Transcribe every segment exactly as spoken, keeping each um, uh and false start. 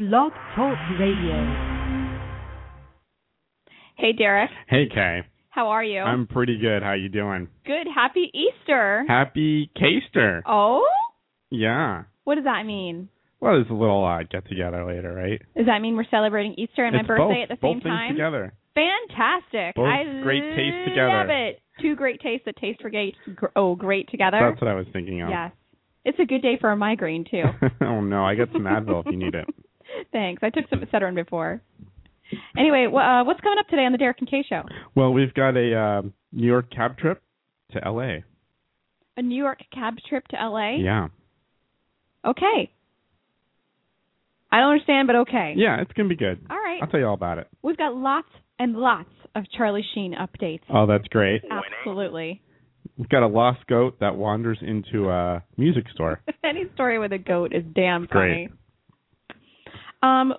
Blog Talk Radio. Hey, Derek. Hey, Kay. How are you? I'm pretty good. How you doing? Good. Happy Easter. Happy K-ster. Oh? Yeah. What does that mean? Well, there's a little uh, get-together later, right? Does that mean we're celebrating Easter and it's my birthday both, at the same both time? Both things together. Fantastic. Both I great tastes together. love it. Two great tastes that taste great, oh, great together. That's what I was thinking of. Yes. It's a good day for a migraine, too. Oh, no. I got some Advil if you need it. Thanks. I took some Excedrin before. Anyway, uh, what's coming up today on the Derek and Kay Show? Well, we've got a uh, New York cab trip to L A. A New York cab trip to L A? Yeah. Okay. I don't understand, but okay. Yeah, it's going to be good. All right. I'll tell you all about it. We've got lots and lots of Charlie Sheen updates. Oh, that's great. Absolutely. We've got a lost goat that wanders into a music store. Any story with a goat is damn funny. Great. Um,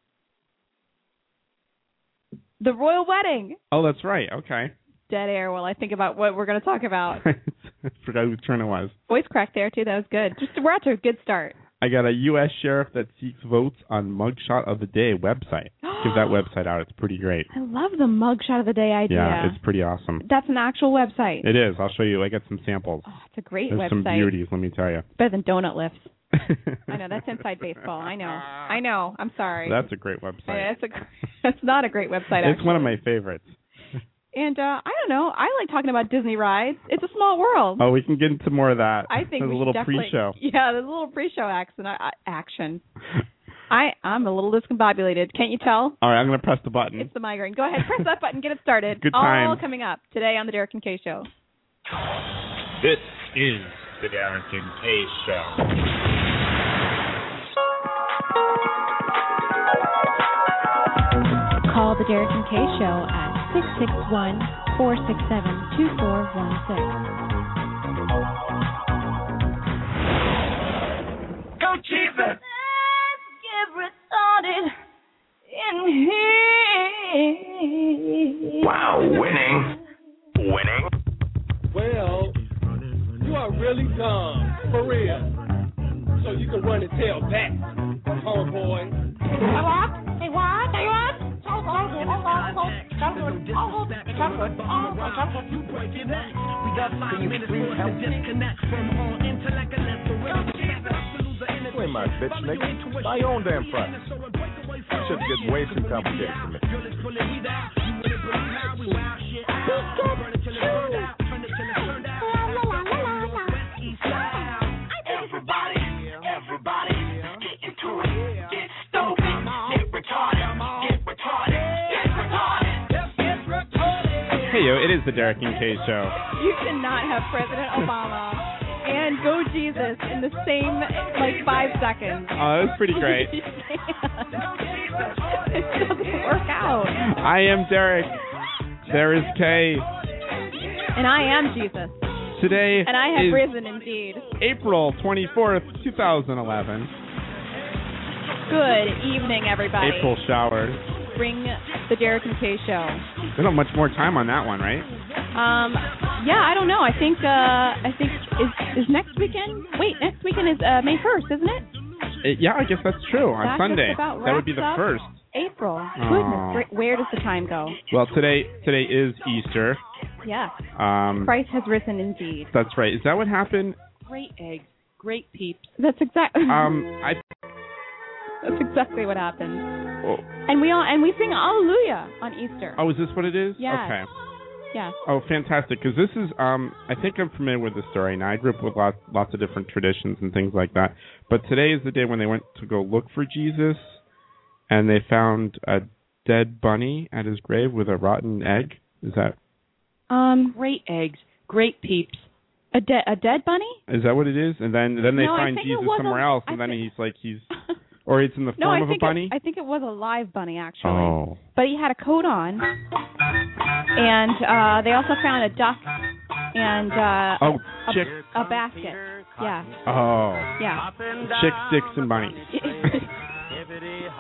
the royal wedding. Oh, that's right. Okay. Dead air while I think about what we're going to talk about. I forgot whose turn it was. Voice crack there, too. That was good. Just We're out to a good start. I got a U S sheriff that seeks votes on Mugshot of the Day website. Give that website out. It's pretty great. I love the mugshot of the day idea. Yeah, it's pretty awesome. That's an actual website. It is. I'll show you. I got some samples. Oh, it's a great There's website. some beauties, let me tell you. Better than donut lifts. I know, that's inside baseball. I know. I know. I'm sorry. That's a great website. Yeah, that's, a, that's not a great website, It's actually. one of my favorites. And uh, I don't know. I like talking about Disney rides. It's a small world. Oh, we can get into more of that. I think there's we a little should definitely, pre-show. Yeah, there's a little pre-show action. Uh, action. I I'm a little discombobulated. Can't you tell? All right, I'm going to press the button. It's the migraine. Go ahead, press that button. Get it started. Good All times. coming up today on the Derek and Kay Show. This is the Derek and Kay Show. Call the Derek and Kay Show at six six one, four six seven, two four one six. Go Jesus! Let's get retarded in here. Wow, winning. Winning? Well, you are really dumb, for real. So you can run and tell that, homeboy. Hey, what? Hey, what? Hey, what? You ain't my bitch, nigga. Buy your own damn price. Shit gets way too complicated for me. Everybody, everybody, get into it. Get stupid, get retarded, get retarded, get retarded. Get retarded. Hey, yo, it is the Derek and Kay Show. You cannot have President Obama and Go Jesus in the same, like, five seconds. Oh, that was pretty great. It doesn't work out. I am Derek. There is Kay. And I am Jesus. Today And I have is risen indeed. April twenty-fourth, twenty eleven. Good evening, everybody. April showers. Bring the Derek and Kay Show. We don't have much more time on that one, right? Um, yeah, I don't know. I think, uh, I think, is is next weekend? Wait, next weekend is uh, May first, isn't it? It, yeah, I guess that's true. On That Sunday. just about That would be the wraps up first. April. Oh. Goodness, where, where does the time go? Well, today today is Easter. Yeah. Um, Christ has risen indeed. That's right. Is that what happened? Great eggs, great peeps. That's exactly. Um, I. That's exactly what happens. Oh, And we all and we sing Hallelujah on Easter. oh, is this what it is? Yes. Okay. Yes. Oh, fantastic! Because this is, um, I think I'm familiar with the story. Now I grew up with lots, lots of different traditions and things like that. But today is the day when they went to go look for Jesus, and they found a dead bunny at his grave with a rotten egg. Is that? Um, Great eggs, great peeps. a dead a dead bunny? Is that what it is? And then then they No, I find think it Jesus was somewhere a- else, and I then thi- he's like he's, or it's in the No, form I of think a bunny. It, I think it was a live bunny actually. Oh. But he had a coat on, and uh, they also found a duck and uh, Oh, a, chick. a basket. Yeah, Oh. yeah. Chick, sticks, and bunny.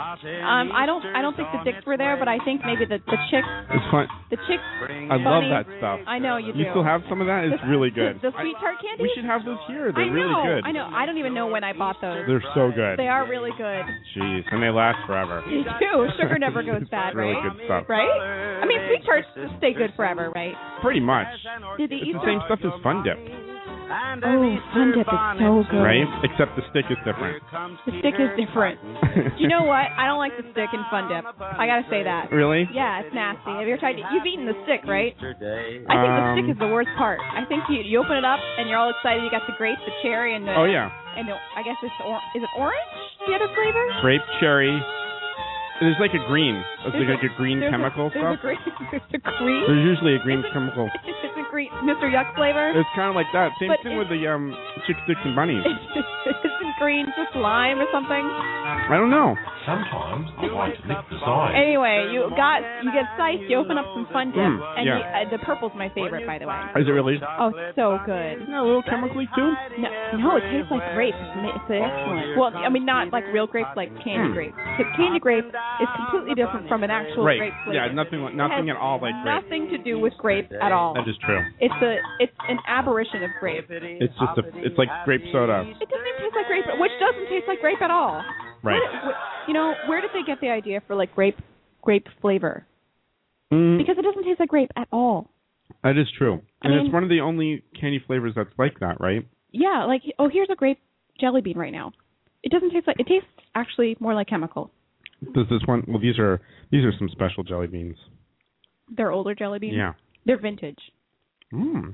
Um, I don't, I don't think the dicks were there, but I think maybe the the chicks, It's fun. the chicks. I love that stuff. I know you do. You still have some of that? It's really good. The, the sweet tart candy. We should have those here. They're I know, really good. I know. I don't even know when I bought those. They're so good. They are really good. Jeez, and they last forever. They do. Sugar never goes bad, really right? good stuff. Right? I mean, sweet tarts stay good forever, right? Pretty much. Did the It's the same stuff as Fun Dip. Oh, Fun Dip is so good. Right? Except the stick is different. The stick is different. Do you know what? I don't like the stick in Fun Dip. I gotta say that. Really? Yeah, it's nasty. Have you ever tried it? You've eaten the stick, right? I think the stick Um, is the worst part. I think you you open it up and you're all excited. You got the grape, the cherry, and the Oh, yeah. and the, I guess it's or, is it orange? The other flavor? Grape, cherry. There's like a green. There's There's like a, a green there's chemical a, there's stuff. A green, there's a green. There's usually a green Is it- chemical. It's a green Mister Yuck flavor. It's kind of like that. Same But thing it- with the um Chick Sticks and Bunnies. Isn't green just lime or something? I don't know. Sometimes I like to lick the sides. Anyway, you got you get siced. You open up some Fun Dip, Mm, and yeah. you, uh, the purple's my favorite, by the way. Is it really? Oh, it's so good. Yeah, a little chemically too. No, no, it tastes like grape. It's, ma- it's excellent. Well, I mean, not like real grape, like candy Hmm. grape. Because candy grape is completely different from an actual Right. grape flavor. Yeah, nothing, It nothing has at all like grape. Nothing to do with grape at all. That is true. It's a, it's an aberration of grape. It's just a, it's like grape soda. It doesn't even taste like grape, which doesn't taste like grape at all. Right. Where did- wh- you know, where did they get the idea for like grape, grape flavor? Mm, Because it doesn't taste like grape at all. that is true. I And mean- it's one of the only candy flavors that's like that, right? Yeah, like oh, here's a grape jelly bean right now. It doesn't taste like. It tastes actually more like chemical. Does this one? Well, these are these are some special jelly beans. They're older jelly beans. Yeah. They're vintage. Mm.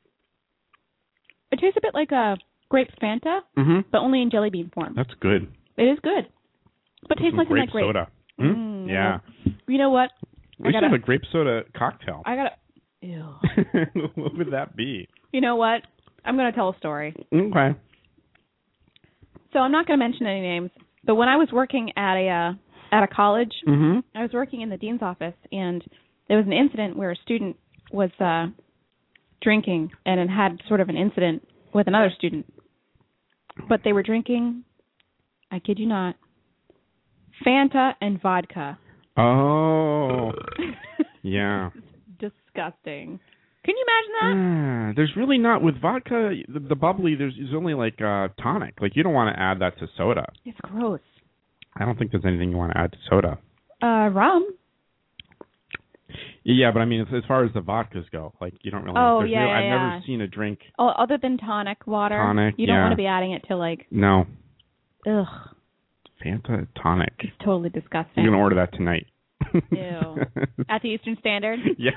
It tastes a bit like a grape Fanta, Mhm. but only in jelly bean form. That's good. It is good, but tastes Some like grape like grape. soda. Mm? Mm, Yeah. You know what? We I should gotta, have a grape soda cocktail. I gotta. Ew. What would that be? You know what? I'm gonna tell a story. Okay. So I'm not gonna mention any names, but when I was working at a uh, at a college, Mm-hmm. I was working in the dean's office, and there was an incident where a student was uh, drinking and it had sort of an incident with another student. But they were drinking, I kid you not, Fanta and vodka. Oh. Yeah. Disgusting. Can you imagine that? Ah, there's really not with vodka. The, the bubbly. There's is only like uh, tonic. Like you don't want to add that to soda. It's gross. I don't think there's anything you want to add to soda. Uh, rum. Yeah, but I mean, as, as far as the vodkas go, like you don't really. Oh, there's yeah, no, yeah, I've yeah. never seen a drink. Oh, other than tonic water. Tonic, You don't yeah. want to be adding it to like, No, ugh, Fanta tonic. it's totally disgusting. You're gonna order that tonight. Ew. At the Eastern Standard? Yeah.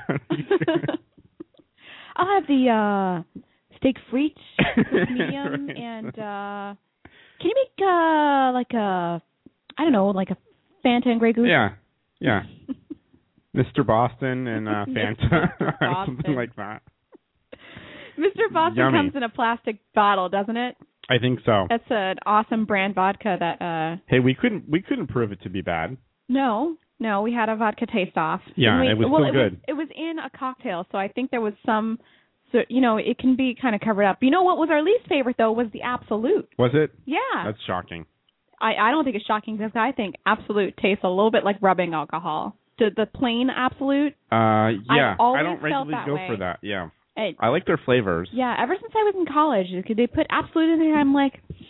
I'll have the uh, steak frites, medium, Right. and uh, can you make uh, like a, I don't know, like a Fanta and Grey Goose? Yeah, yeah. Mister Boston and uh, Fanta, Mister or something Boston. like that. Mister Boston Yummy. comes in a plastic bottle, doesn't it? I think so. That's an awesome brand vodka that, uh, Hey, we couldn't we couldn't prove it to be bad. no, no, we had a vodka taste off. Yeah, And we, it was well, so it good. Was, it was in a cocktail, so I think there was some, so you know, it can be kind of covered up. You know what was our least favorite, though, was the Absolute. Was it? Yeah. That's shocking. I, I don't think it's shocking because I think Absolute tastes a little bit like rubbing alcohol. The, the plain Absolute, Uh, yeah. I've always I don't felt regularly that go way. for that. Yeah. it, I like their flavors. yeah, ever since I was in college, because they put Absolute in there, I'm like,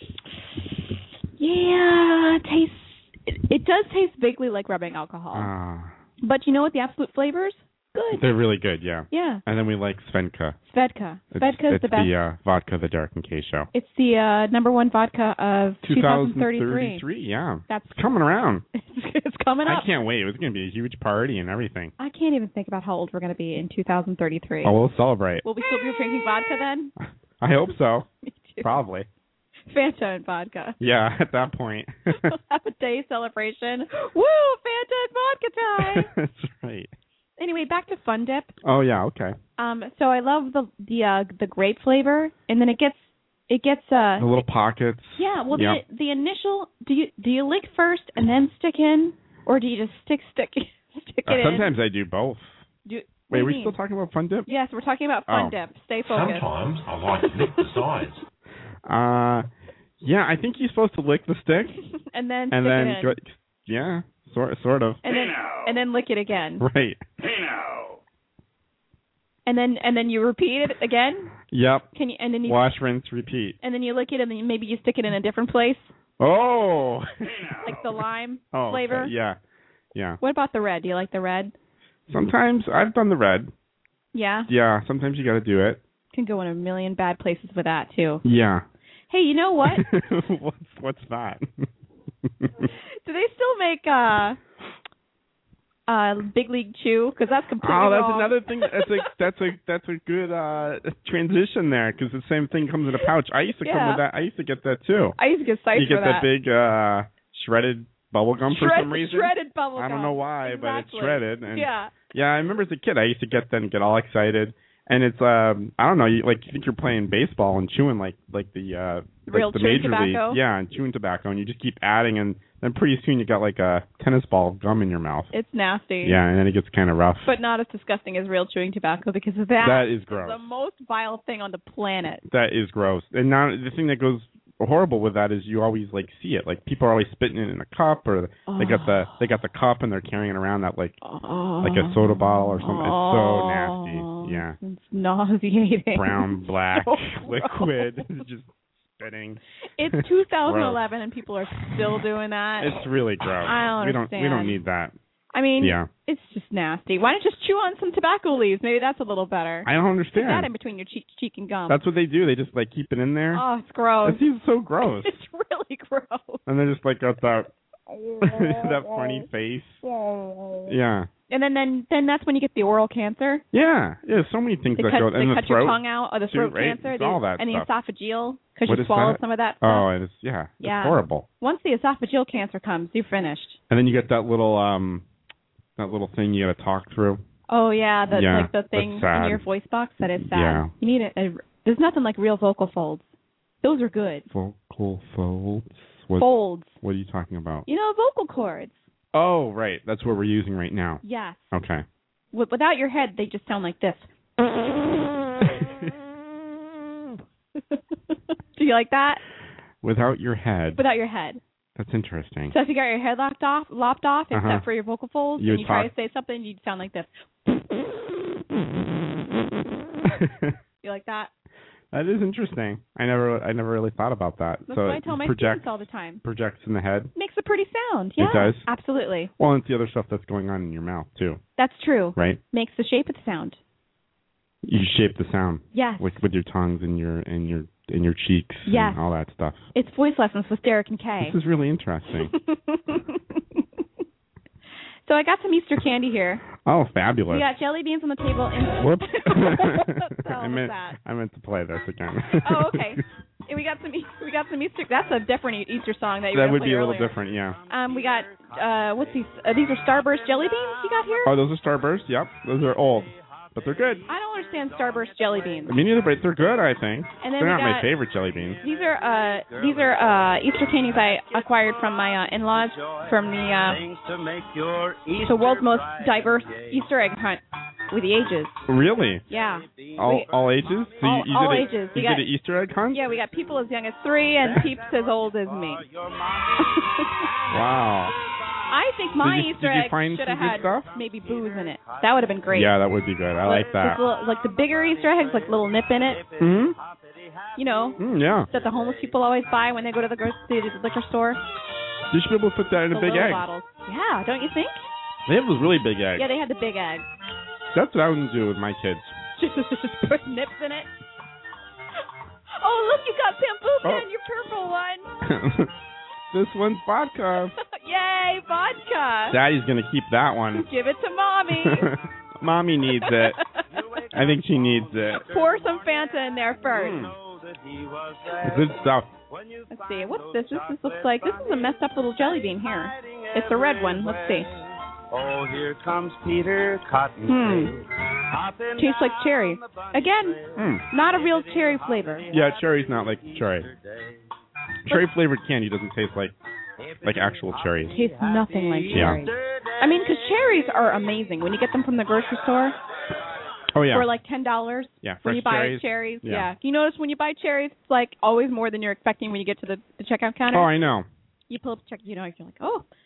yeah, it tastes, it, it does taste vaguely like rubbing alcohol. Ah, But you know what the Absolute flavors? Good. they're really good. Yeah. Yeah. And then we like Svenka. Svedka. It's, Svedka is it's the best. the uh, vodka, the Derek and Kay show. It's the uh, number one vodka of twenty thirty-three. Yeah. That's It's coming around. it's coming up. I can't wait. It's going to be a huge party and everything. I can't even think about how old we're going to be in two thousand thirty-three. Oh, we'll celebrate. Will we still be drinking vodka then? I hope so. Me too. Probably. Fanta and vodka. Yeah, at that point. We'll have a day celebration. Woo! Fanta and vodka time. That's right. Anyway, back to Fun Dip. Oh, yeah, okay. Um, so I love the the uh, the grape flavor, and then it gets it gets uh. The little pockets. Yeah, well, Yep. the the initial do you do you lick first and then stick in, or do you just stick stick stick Uh, it sometimes I do both. in? Do, Wait, are are we still talking about Fun Dip? Yes, we're talking about Fun Oh. Dip. Stay focused. Sometimes I like to lick the sides. Uh, yeah, I think you're supposed to lick the stick and then and stick then it in. go, Yeah, sort sort of. And then and then lick it again. Right. Hey now. And then and then you repeat it again. Yep. Can you and then you Wash, rinse, repeat. and then you lick it and then maybe you stick it in a different place, Oh. like the lime oh, flavor. okay. Yeah. Yeah. What about the red? Do you like the red? Sometimes I've done the red. Yeah. Yeah. Sometimes you got to do it. Can go in a million bad places with that too. Yeah. Hey, you know what? what's what's that? Do they still make uh uh Big League Chew? Because that's completely Oh, that's wrong. another thing. That's a that's a that's a good uh transition there because the same thing comes in a pouch. I used to come Yeah. with that. I used to get that too. I used to get psyched You get for that. that big uh shredded bubble gum for Shred- some reason. Shredded bubble I don't gum. know why, exactly. but it's shredded. And yeah. Yeah, I remember as a kid I used to get that and get all excited. And it's um I don't know, you like you think you're playing baseball and chewing like like the uh Real like the chewing major tobacco? league. Yeah, and chewing tobacco and you just keep adding and then pretty soon you got like a tennis ball of gum in your mouth. It's nasty. Yeah, and then it gets kind of rough. But not as disgusting as real chewing tobacco because of that. That is gross. The most vile thing on the planet. That is gross. And now the thing that goes horrible with that is you always like see it. Like people are always spitting it in a cup, or oh. they got the they got the cup and they're carrying it around that like oh. like a soda bottle or something. Oh. It's so nasty. Yeah. It's nauseating. Brown, black So liquid, just spitting. It's two thousand eleven and people are still doing that. It's really gross. I don't we don't understand. we don't need that. I mean, yeah. It's just nasty. Why don't you just chew on some tobacco leaves? Maybe that's a little better. I don't understand. Put that in between your cheek, cheek and gum. That's what they do. They just like keep it in there. Oh, it's gross. It seems so gross. It's really gross. And they're just like got that that funny face. Yeah. And then, then, then that's when you get the oral cancer. Yeah, yeah. So many things They that cut, go they in the cut throat. your tongue out, or the throat too, right? cancer, It's the, all that and stuff. the esophageal because What you is swallowed that? some of that stuff. Oh, it's yeah, Yeah. it's horrible. Once the esophageal cancer comes, you're finished. And then you get that little um, that little thing you got to talk through. Oh yeah, the Yeah, like the thing that's sad. in your voice box that is sad. Yeah. You need a, a. There's nothing like real vocal folds. Those are good. Vocal folds. What, Folds. What are you talking about? You know, vocal cords. Oh, right. That's what we're using right now. Yes. Okay. W- without your head, they just sound like this. Do you like that? Without your head. Without your head. That's interesting. So if you got your head locked off, lopped off, except Uh-huh. for your vocal folds, You and you try talk- to say something, you'd sound like this. You like that? That is interesting. I never, I never really thought about that. That's so what I it tell my projects, students all the time. projects in the head. Makes a pretty sound. Yeah, It does? Absolutely. Well, and it's the other stuff that's going on in your mouth too, That's true. right? Makes the shape of the sound. You shape the sound Yes. with with your tongues and your and your and your cheeks Yes. and all that stuff. It's voice lessons with Derek and Kay. This is really interesting. So I got some Easter candy here. Oh, fabulous! We got jelly beans on the table. And Whoops. what the hell I was meant that? I meant to play this again. Oh, okay. And we got some. We got some Easter. That's a different Easter song that you That were would gonna be play a little earlier. different, yeah. Um, we got uh, what's these? Uh, these are Starburst jelly beans you got here. Oh, those are Starburst. Yep, those are old, but they're good. I don't understand Starburst jelly beans. I mean, neither, but they're good. I think And then they're we not my got- favorite jelly beans. These are uh, these are uh, Easter candies I acquired from my uh, in-laws from the uh, the world's most diverse Easter egg hunt with the ages. Really? Yeah. All We- all ages? So all- you, you all did a, ages. You We got- did an Easter egg hunt? Yeah, we got people as young as three and peeps as old as me. Wow. I think my Did you- Easter did you egg find should have some good had stuff? maybe booze in it. That would have been great. Yeah, that would be good. I like Just that. little- like the bigger Easter eggs, like little nip in it. Hmm. You know, Mm, yeah. that the homeless people always buy when they go to the, gro- the liquor store. You should be able to put that in The a big little egg. bottles. Yeah, don't you think? They have those really big eggs. Yeah, they had the big egg. That's what I would do with my kids. Just put nips in it. Oh, look, you got Pambuka Oh. in your purple one. This one's vodka. Yay, vodka. Daddy's gonna keep that one. Give it to Mommy. Mommy needs it. I think she needs it. Pour some Fanta in there first. Mm. Good stuff. Let's see. What's this? This, this looks like, this is a messed up little jelly bean here. It's a red one. Let's see. Oh, here comes Peter Cotton. Hmm. Tastes like cherry. Again, Mm. not a real cherry flavor. Yeah, cherry's not like cherry. Cherry flavored candy doesn't taste like like actual cherries. Tastes nothing like Yeah. cherry. I mean, because cherries are amazing when you get them from the grocery store Oh yeah. for like ten dollars. Yeah, When fresh you buy cherries. cherries, Yeah. yeah. You notice when you buy cherries, it's like always more than you're expecting when you get to the, the checkout counter. Oh, I know. You pull up the check, you know, you're like, oh,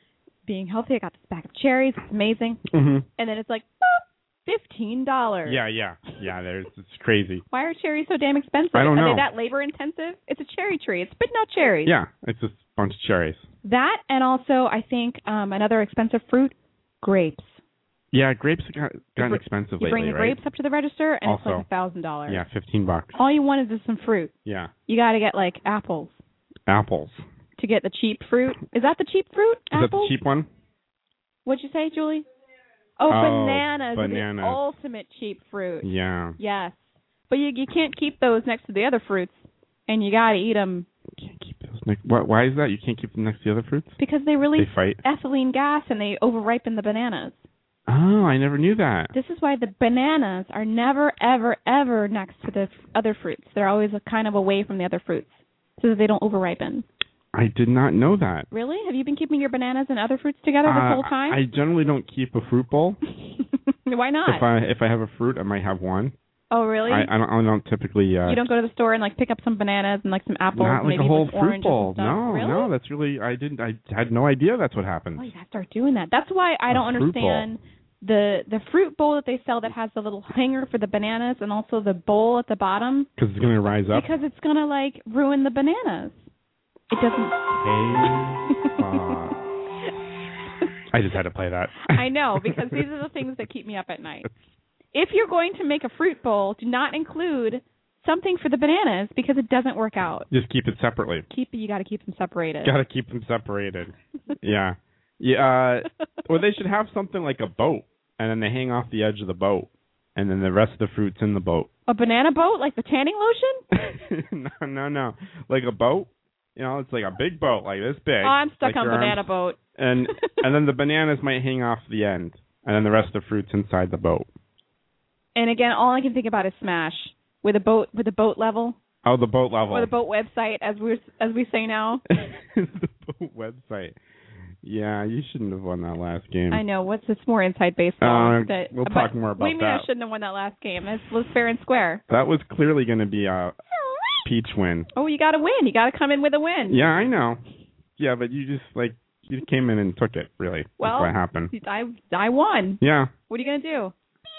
being healthy. I got this bag of cherries. It's amazing. Mm-hmm. And then it's like, boop, fifteen dollars. Yeah, yeah. Yeah, there's, it's crazy. Why are cherries so damn expensive? I don't know. Are they that labor intensive? It's a cherry tree. It's spitting out cherries. Yeah, it's just a bunch of cherries. That, and also, I think, um, another expensive fruit, grapes. Yeah, grapes have got, gotten br- expensive you lately, bring the right? grapes up to the register, and Also, it's like one thousand dollars. Yeah, fifteen bucks. All you want is just some fruit. Yeah. You got to get, like, apples Apples. to get the cheap fruit. Is that the cheap fruit? Is apples? that the cheap one? What'd you say, Julie? Oh, Oh, bananas. are bananas. The ultimate cheap fruit. Yeah. Yes. But you you can't keep those next to the other fruits, and you got to eat them. You can't keep those next. Why, why is that? You can't keep them next to the other fruits? Because they release They fight? ethylene gas, and they over-ripen the bananas. Oh, I never knew that. This is why the bananas are never, ever, ever next to the f- other fruits. They're always a kind of away from the other fruits so that they don't over-ripen. I did not know that. Really? Have you been keeping your bananas and other fruits together this Uh, whole time? I generally don't keep a fruit bowl. Why not? If I if I have a fruit, I might have one. Oh, really? I, I don't. I don't typically. Uh, you don't go to the store and like pick up some bananas and like some apples, Not and like maybe a whole with fruit oranges bowl. and stuff. No, really? no. That's really. I didn't. I had no idea that's what happens. Oh, you gotta start doing that. That's why I A don't fruit bowl. understand the the fruit bowl that they sell that has the little hanger for the bananas and also the bowl at the bottom. Because it's gonna rise up. Because it's gonna like ruin the bananas. It doesn't. Hey, uh, I just had to play that. I know, because these are the things that keep me up at night. If you're going to make a fruit bowl, do not include something for the bananas because it doesn't work out. Just keep it separately. Keep you got to keep them separated. Got to keep them separated. Yeah, yeah. Uh, or they should have something like a boat, and then they hang off the edge of the boat, and then the rest of the fruit's in the boat. A banana boat, like the tanning lotion? no, no, no. Like a boat. You know, it's like a big boat, like this big. Oh, I'm stuck like on your banana arms. boat. And and then the bananas might hang off the end, and then the rest of the fruit's inside the boat. And again, all I can think about is Smash with a boat with a boat level. Oh, the boat level. Or the boat website, as we as we say now. The boat website. Yeah, you shouldn't have won that last game. I know. What's this more inside baseball? Uh, that, we'll but talk more about what do you mean that. I shouldn't have won that last game? It was fair and square. That was clearly going to be a peach win. Oh, you got to win. You got to come in with a win. Yeah, I know. Yeah, but you just like you came in and took it. Really, well, that's what happened. I I won. Yeah. What are you gonna do?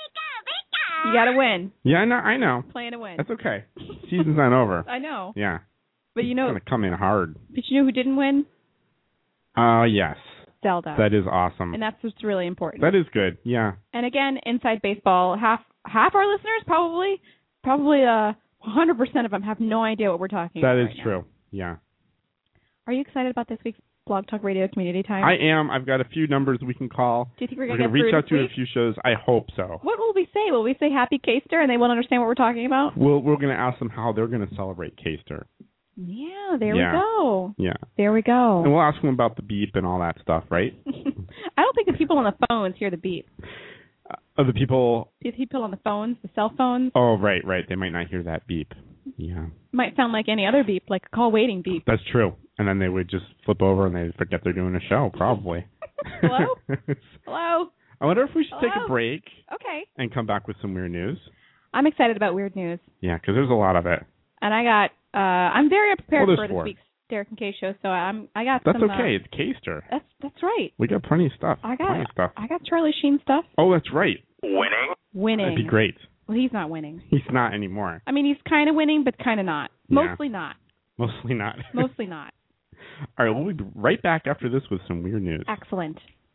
You got to win. Yeah, I know. I know. Playing to win. That's okay. Season's not over. I know. Yeah. But you know, it's gonna come in hard. But you know who didn't win? Uh, yes. Zelda. That is awesome. And that's what's really important. That is good. Yeah. And again, inside baseball, half half our listeners probably probably uh one hundred percent of them have no idea what we're talking That about. is right true. now. Yeah. Are you excited about this week's Blog Talk Radio Community Time? I am. I've got a few numbers we can call. Do you think we're We're going to reach get out through to this a week? few shows. I hope so. What will we say? Will we say Happy Caster and they won't understand what we're talking about? We'll, we're going to ask them how they're going to celebrate Caster. Yeah, there Yeah. we go. Yeah. There we go. And we'll ask them about the beep and all that stuff, right? I don't think the people on the phones hear the beep. Uh, other people. The people on the phones, the cell phones, Oh, right, right. They might not hear that beep. Yeah. might sound like any other beep, like a call waiting beep. That's true. And then they would just flip over and they'd forget they're doing a show, probably. Hello? Hello? I wonder if we should take Hello? a break Okay. and come back with some weird news. I'm excited about weird news. Yeah, because there's a lot of it. And I got, uh, I'm very prepared Well, for there's this four. week's Derek and Kay show, so I'm, I got That's some. okay. Uh, It's Caster. that's that's right. We got plenty of stuff. I got plenty of stuff. I got Charlie Sheen stuff. Oh, that's right. Winning? Winning. That'd be great. Well, he's not winning. He's not anymore. I mean, he's kind of winning, but kind of not. Yeah. Mostly not. Mostly not. Mostly not. All right, we'll be right back after this with some weird news. Excellent.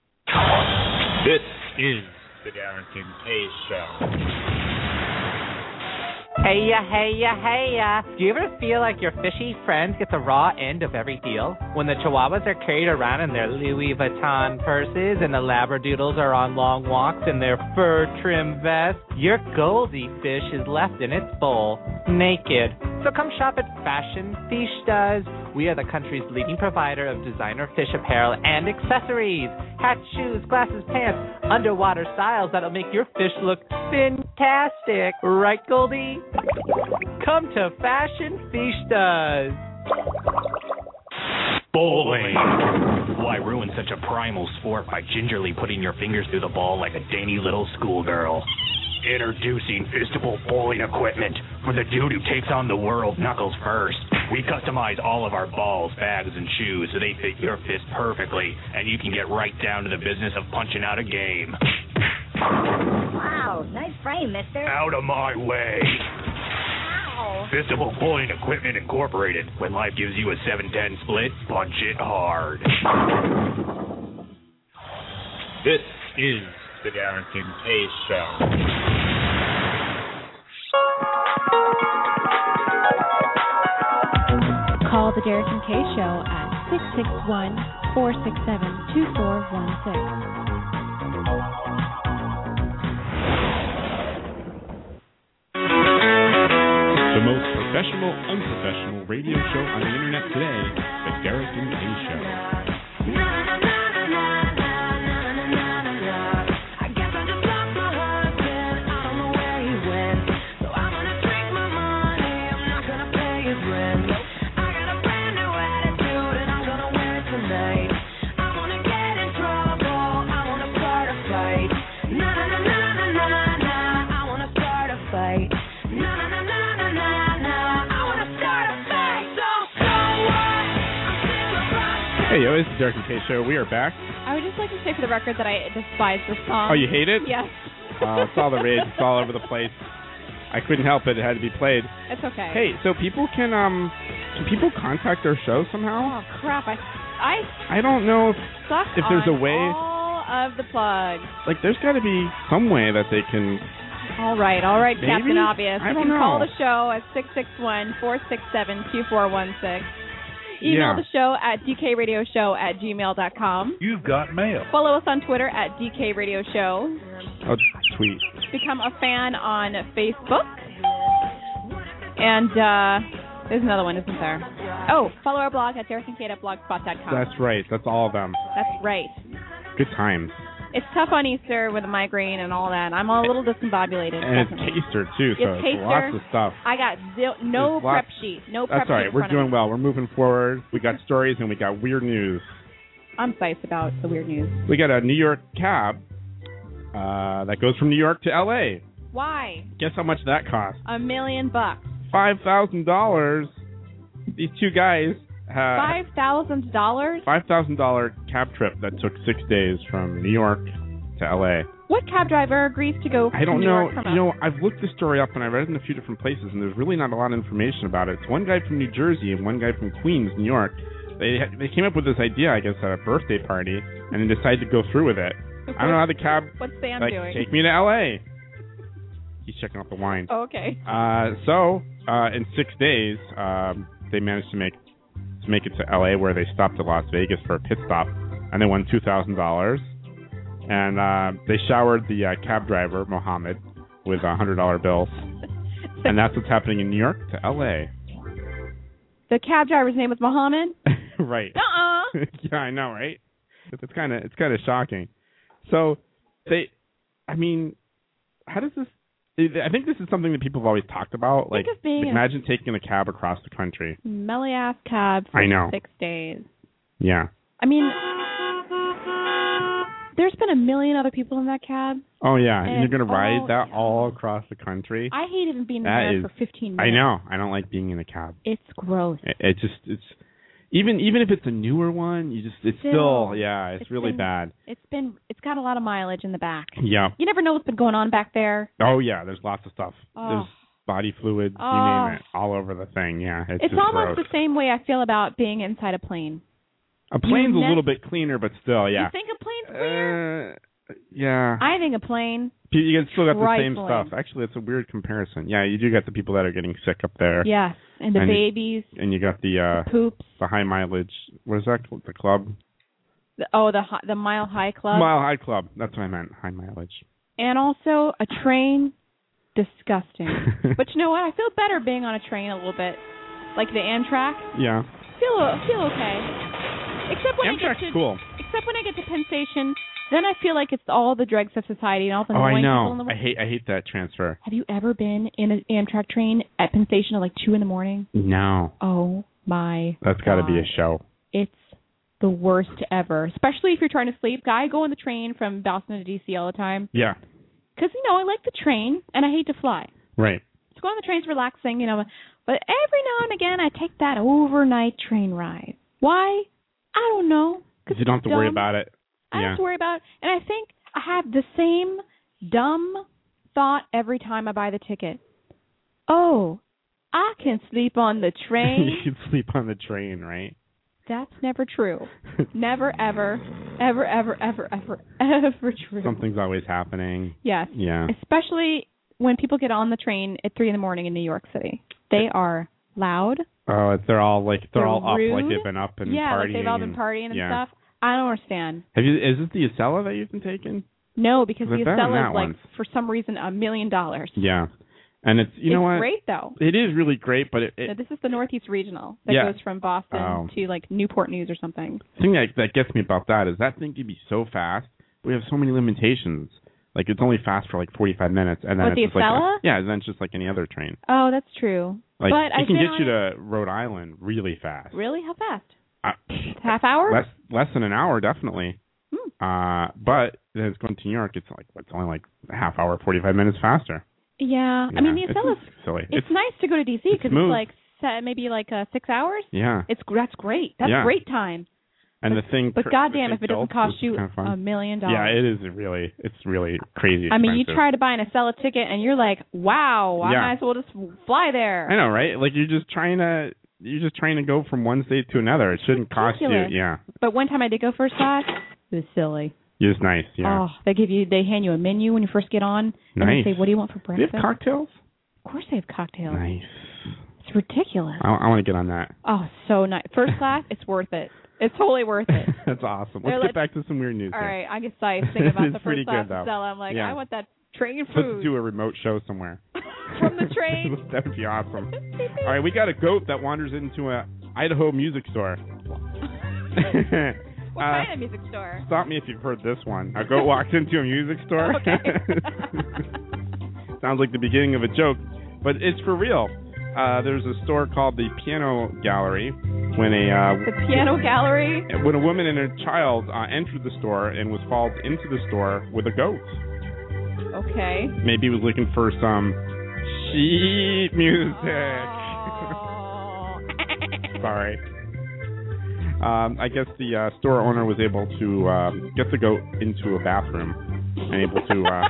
This is the Darrington K Show. Hey ya, hey ya, hey ya. Do you ever feel like your fishy friend gets a raw end of every deal? When the Chihuahuas are carried around in their Louis Vuitton purses and the Labradoodles are on long walks in their fur-trimmed vests, your Goldie fish is left in its bowl, naked. So come shop at Fashion Fishtas. We are the country's leading provider of designer fish apparel and accessories. Hats, shoes, glasses, pants, underwater styles that'll make your fish look fantastic. Right, Goldie? Come to Fashion Fishtas. Bowling. Why ruin such a primal sport by gingerly putting your fingers through the ball like a dainty little schoolgirl? Introducing Fistable bowling equipment for the dude who takes on the world knuckles first. We customize all of our balls, bags, and shoes so they fit your fist perfectly, and you can get right down to the business of punching out a game. Wow, nice frame, mister. Out of my way. Ow. Fistable Pulling Equipment Incorporated. When life gives you a seven ten split, punch it hard. This is the Darrington K Show. Call the Darrington K Show at six six one, four six seven, two four one six. The most professional, unprofessional radio show on the internet today, the Darrington K Show. Hey, yo, it's the Darrington K Show. We are back. I would just like to say for the record that I despise this song. Oh, you hate it? Yes. Uh, it's all the rage. It's all over the place. I couldn't help it. It had to be played. It's okay. Hey, so people can um, can people contact our show somehow? Oh crap! I I I don't know if suck if there's on a way. all of the plugs. Like, there's got to be some way that they can. All right, all right, Maybe? Captain Obvious. I you don't can know. call the show at six six one, four six seven, two four one six. Email Yeah. the show at d k radio show at gmail dot com. You've got mail. Follow us on Twitter at D K Radio Show. Oh, tweet. Become a fan on Facebook. And uh, there's another one, isn't there? Oh, follow our blog at darrington k dot blogspot dot com. That's right. That's all of them. That's right. Good times. It's tough on Easter with a migraine and all that. I'm a little discombobulated. And it's definitely. Taster, too, so It's it's, Taster. lots of stuff. I got zil- no There's prep lots- sheet. No prep That's all sheet right. in We're front of doing me. well. We're moving forward. We got stories and we got weird news. I'm psyched about the weird news. We got a New York cab uh, that goes from New York to L A. Why? Guess how much that cost? A million bucks. Five thousand dollars. These two guys had Five thousand dollars? five thousand dollar cab trip that took six days from New York to L A. What cab driver agrees to go I don't to New know. York from You know, I've looked the story up and I read it in a few different places, and there's really not a lot of information about it. It's one guy from New Jersey and one guy from Queens, New York. They they came up with this idea, I guess, at a birthday party, and then decided to go through with it. I don't know how the cab. What's Sam like, doing? Take me to L A. He's checking out the wine. Oh, okay. Uh, so uh, in six days, um, they managed to make to make it to L A, where they stopped at Las Vegas for a pit stop, and they won two thousand dollars. And uh, they showered the uh, cab driver, Mohammed, with a hundred dollar bills. And that's what's happening in New York to L A. The cab driver's name was Mohammed? Right. Uh-uh. Yeah, I know, right? It's kind of it's kind of shocking. So they, I mean, how does this? I think this is something that people have always talked about. Like, Think of being imagine taking a cab across the country. Melly ass cab for I know. six days. Yeah. I mean, there's been a million other people in that cab. Oh yeah, and, And you're gonna ride all- that all across the country. I hate even being in That there is- for fifteen I minutes. know. I don't like being in a cab. It's gross. It, it just it's even even if it's a newer one, you just it's still, Still, yeah, it's, it's really been- bad. It's been, it's got a lot of mileage in the back. Yeah. You never know what's been going on back there. Oh yeah, there's lots of stuff. Oh. There's body fluids, Oh. you name it, all over the thing. Yeah, it's, It's just almost gross. the same way I feel about being inside a plane. A plane's You a ne- little bit cleaner, but still, yeah. You think a plane's cleaner? Uh, yeah. I think a plane. You you get- still got the same trifling. stuff. Actually, it's a weird comparison. Yeah, you do got the people that are getting sick up there. Yes, and the And you- babies. And you got the uh, The poops. the high mileage. What is that? called? The club. The, oh, the hi- the Mile High Club. Mile High Club. That's what I meant. High mileage. And also a train. Disgusting. But you know what? I feel better being on a train a little bit, like the Amtrak. Yeah. Feel feel okay. Except when I Amtrak's get to cool. except when I get to Penn Station, then I feel like it's all the dregs of society and all the Oh, I annoying people in know. the I world. hate I hate that transfer. Have you ever been in an Amtrak train at Penn Station at like two in the morning? No. Oh my! That's got to be a God. show. It's the worst ever, especially if you're trying to sleep. I go on the train from Boston to D C all the time Yeah. because you know I like the train and I hate to fly. Right. So go on the train's relaxing, you know, But every now and again, I take that overnight train ride. Why? I don't know. Because you don't have to dumb. worry about it. I yeah. don't have to worry about it. And I think I have the same dumb thought every time I buy the ticket. Oh, I can sleep on the train. You can sleep on the train, right? That's never true. Never, ever, ever, ever, ever, ever, ever true. Something's always happening. Yes. Yeah. Especially when people get on the train at three in the morning in New York City. They are loud. Oh, they're all like they're, They're all rude. up, like they've been up and yeah, partying. like they've all been and, partying and yeah. stuff. I don't understand. Have you? Is this the Acela that you've been taking? No, because I've the been on Acela that is like once. for some reason a million dollars. Yeah, and it's you know it's what? great though. It is really great, but it, it No, this is the Northeast Regional that Yeah. goes from Boston Oh. to like Newport News or something. the thing that that gets me about that is that thing can be so fast. We have so many limitations. Like it's only fast for like forty-five minutes, and then What, it's the just like Acela? yeah, and then it's just like any other train. Oh, that's true. Like but it I've can been get on you it- to Rhode Island really fast. Really? How fast? Uh, Half hour? Less less than an hour, definitely. Hmm. Uh, but then it's going to New York. It's like it's only like a half hour, forty-five minutes faster. Yeah. Yeah, I mean, the it's Acela's silly. It's, It's nice to go to D C it's because smooth. it's like se- maybe like uh, six hours. yeah, It's that's great. That's Yeah. great time. and but, the thing. But for- goddamn, the if it doesn't adults cost is you kind of fun. a million dollars. Yeah, it is really. It's really crazy. I mean, you expensive. try to buy an Acela ticket and you're like, wow, I Yeah. might as well just fly there. I know, right? Like you're just trying to. You're just trying to go from one state to another. It shouldn't cost you. ridiculous. Yeah, But one time I did go first class. It was silly. it's nice. Yeah, Oh, they give you, they hand you a menu when you first get on, and nice. they say, "What do you want for Do they breakfast?" have cocktails? Of course, they have cocktails. Nice. It's ridiculous. I, I want to get on that. Oh, so nice. First class, it's worth it. It's totally worth it. That's awesome. They're Let's get like- back to some weird news. All here. right, I get excited thinking about It's the pretty first class good, though. Acela. I'm like, Yeah. I want that train Let's food do a remote show somewhere. from the train. That would be awesome. All right, we got a goat that wanders into a Idaho music store. What Uh, kind of music store? Stop me if you've heard this one. A goat walks into a music store. Okay. Sounds like the beginning of a joke, but it's for real. Uh, there's a store called the Piano Gallery. When a uh, The piano gallery. when a woman and her child uh, entered the store and was followed into the store with a goat. Okay. Maybe he was looking for some sheet music. Sorry. Um, I guess the uh, store owner was able to uh, get the goat into a bathroom and able to uh,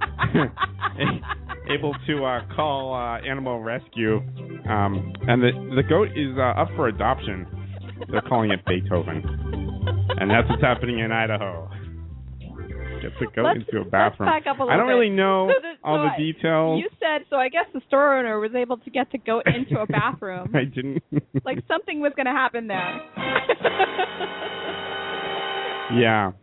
able to uh, call uh, animal rescue. Um, and the the goat is uh, up for adoption. They're calling it Beethoven, and that's what's happening in Idaho. Get the goat Let's- into a let's bathroom. back up a I little don't really bit. know So the- all so the I- details. You said so. I guess the store owner was able to get the goat into a bathroom. I didn't. Like something was going to happen there. Yeah.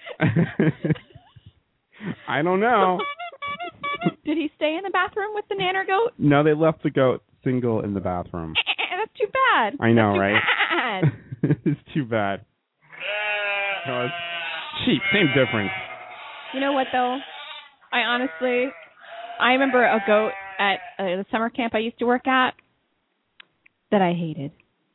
I don't know. Did he stay in the bathroom with the nanner goat? No, they left the goat single in the bathroom. That's too bad. I know, That's too right? bad. It's too bad. No, it's cheap. Same difference. You know what though? I honestly, I remember a goat at uh, the summer camp I used to work at that I hated.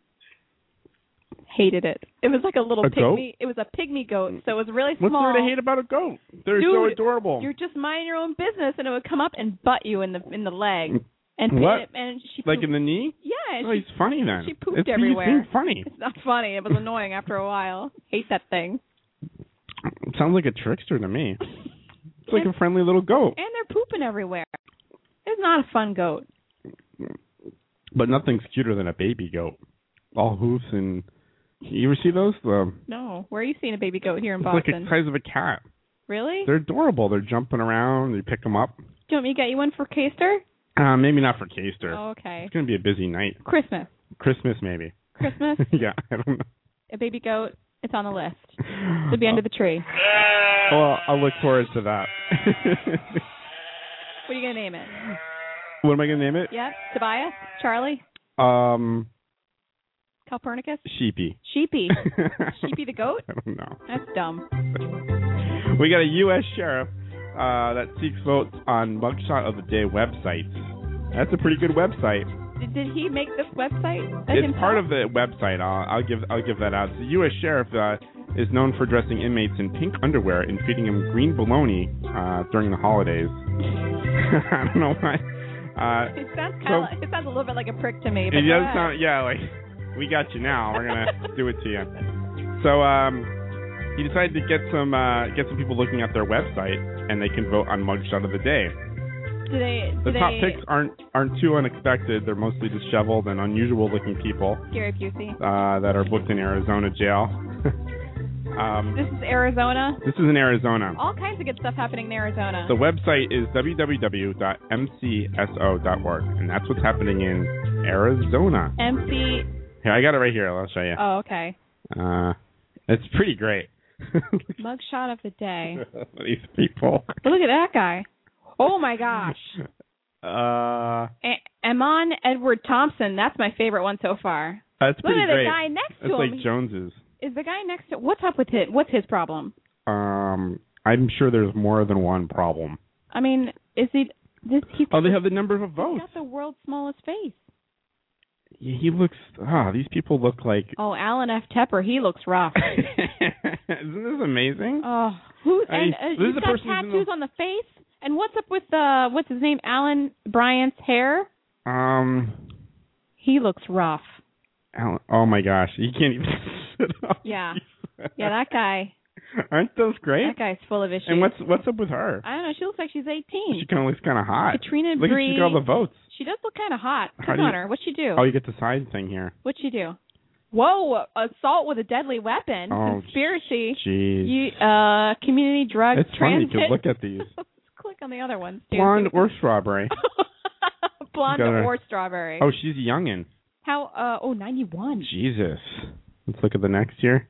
Hated it. It was like a little A pygmy. goat? It was a pygmy goat, so it was really What's small. there to hate about a goat? They're Dude, so adorable. You're just minding your own business, and it would come up and butt you in the in the leg. And What? And she Like pooped. in the knee? Yeah. and Oh, she, he's funny then. She pooped it's, everywhere. He's being funny. It's not funny. It was annoying after a while. Hate that thing. It sounds like a trickster to me. It's like a friendly little goat. And they're pooping everywhere. It's not a fun goat. But nothing's cuter than a baby goat. All hoofs and... You ever see those? The, No. Where are you seeing a baby goat here in it's like Boston? the size of a cat. Really? They're adorable. They're jumping around. You pick them up. Do you want me to get you one for Caster? Uh, maybe not for Caster. Oh, okay. It's going to be a busy night. Christmas. Christmas, maybe. Christmas? Yeah, I don't know. A baby goat. It's on the list. It'll be under the tree. Well, I'll look forward to that. What are you going to name it? What am I going to name it? Yeah? Tobias? Charlie? Um, Calpernicus? Sheepy. Sheepy. Sheepy the goat? I don't know. That's dumb. We got a U S sheriff uh, that seeks votes on Mugshot of the Day website. That's a pretty good website. Did, did he make this website? That It's himself? part of the website. I'll, I'll give I'll give that out. The U S sheriff uh, is known for dressing inmates in pink underwear and feeding them green bologna uh, during the holidays. I don't know why Uh, It sounds so- kind of. It sounds a little bit like a prick to me. But It go does ahead. sound, yeah, like, we got you now. We're going to do it to you. So, um, he decided to get some uh, get some people looking at their website, and they can vote on Mugshot of the Day. Do they? Do The top they, picks aren't aren't too unexpected. They're mostly disheveled and unusual-looking people Gary Busey. uh, that are booked in Arizona jail. um, This is Arizona. this is in Arizona. All kinds of good stuff happening in Arizona. The website is w w w dot m c s o dot org, and that's what's happening in Arizona. M C. Here, I got it right here. I'll show you. Oh, okay. Uh, it's pretty great. Mugshot of the day. These people. But look at that guy. Oh my gosh. Uh, A- Amon Edward Thompson. That's my favorite one so far. that's Look pretty at great. the guy next That's to like him. Jones's. Is the guy next to? What's up with his? What's his problem? Um, I'm sure there's more than one problem. I mean, is he? This he's Oh, they have the number of he's votes. got the world's smallest face. He he looks. Ah, these people look like. Oh, Alan F. Tepper. He looks rough. Isn't this amazing? Oh, who's I mean, and uh, this is he's the got person who's in tattoos the- on the face. And what's up with uh what's his name? Alan Bryant's hair. Um. He looks rough. Alan, oh my gosh, he can't even sit up. Yeah, yeah, that guy. Aren't those great? That guy's full of issues. And what's what's up with her? I don't know. She looks like she's eighteen. She kind of looks kind of hot. Katrina Look, Bree. at she got all the votes. She does look kind of hot. How Click do you- on her. What'd she do? Oh, you get the side thing here. What'd she do? Whoa! Assault with a deadly weapon. Oh, Conspiracy. Jeez. You, uh, community drug It's funny transit. to look at these. Let's click on the other ones. Too. Blonde or strawberry? Blonde You gotta- or strawberry. Oh, she's youngin'. How? Uh, oh, ninety-one. Jesus. Let's look at the next year.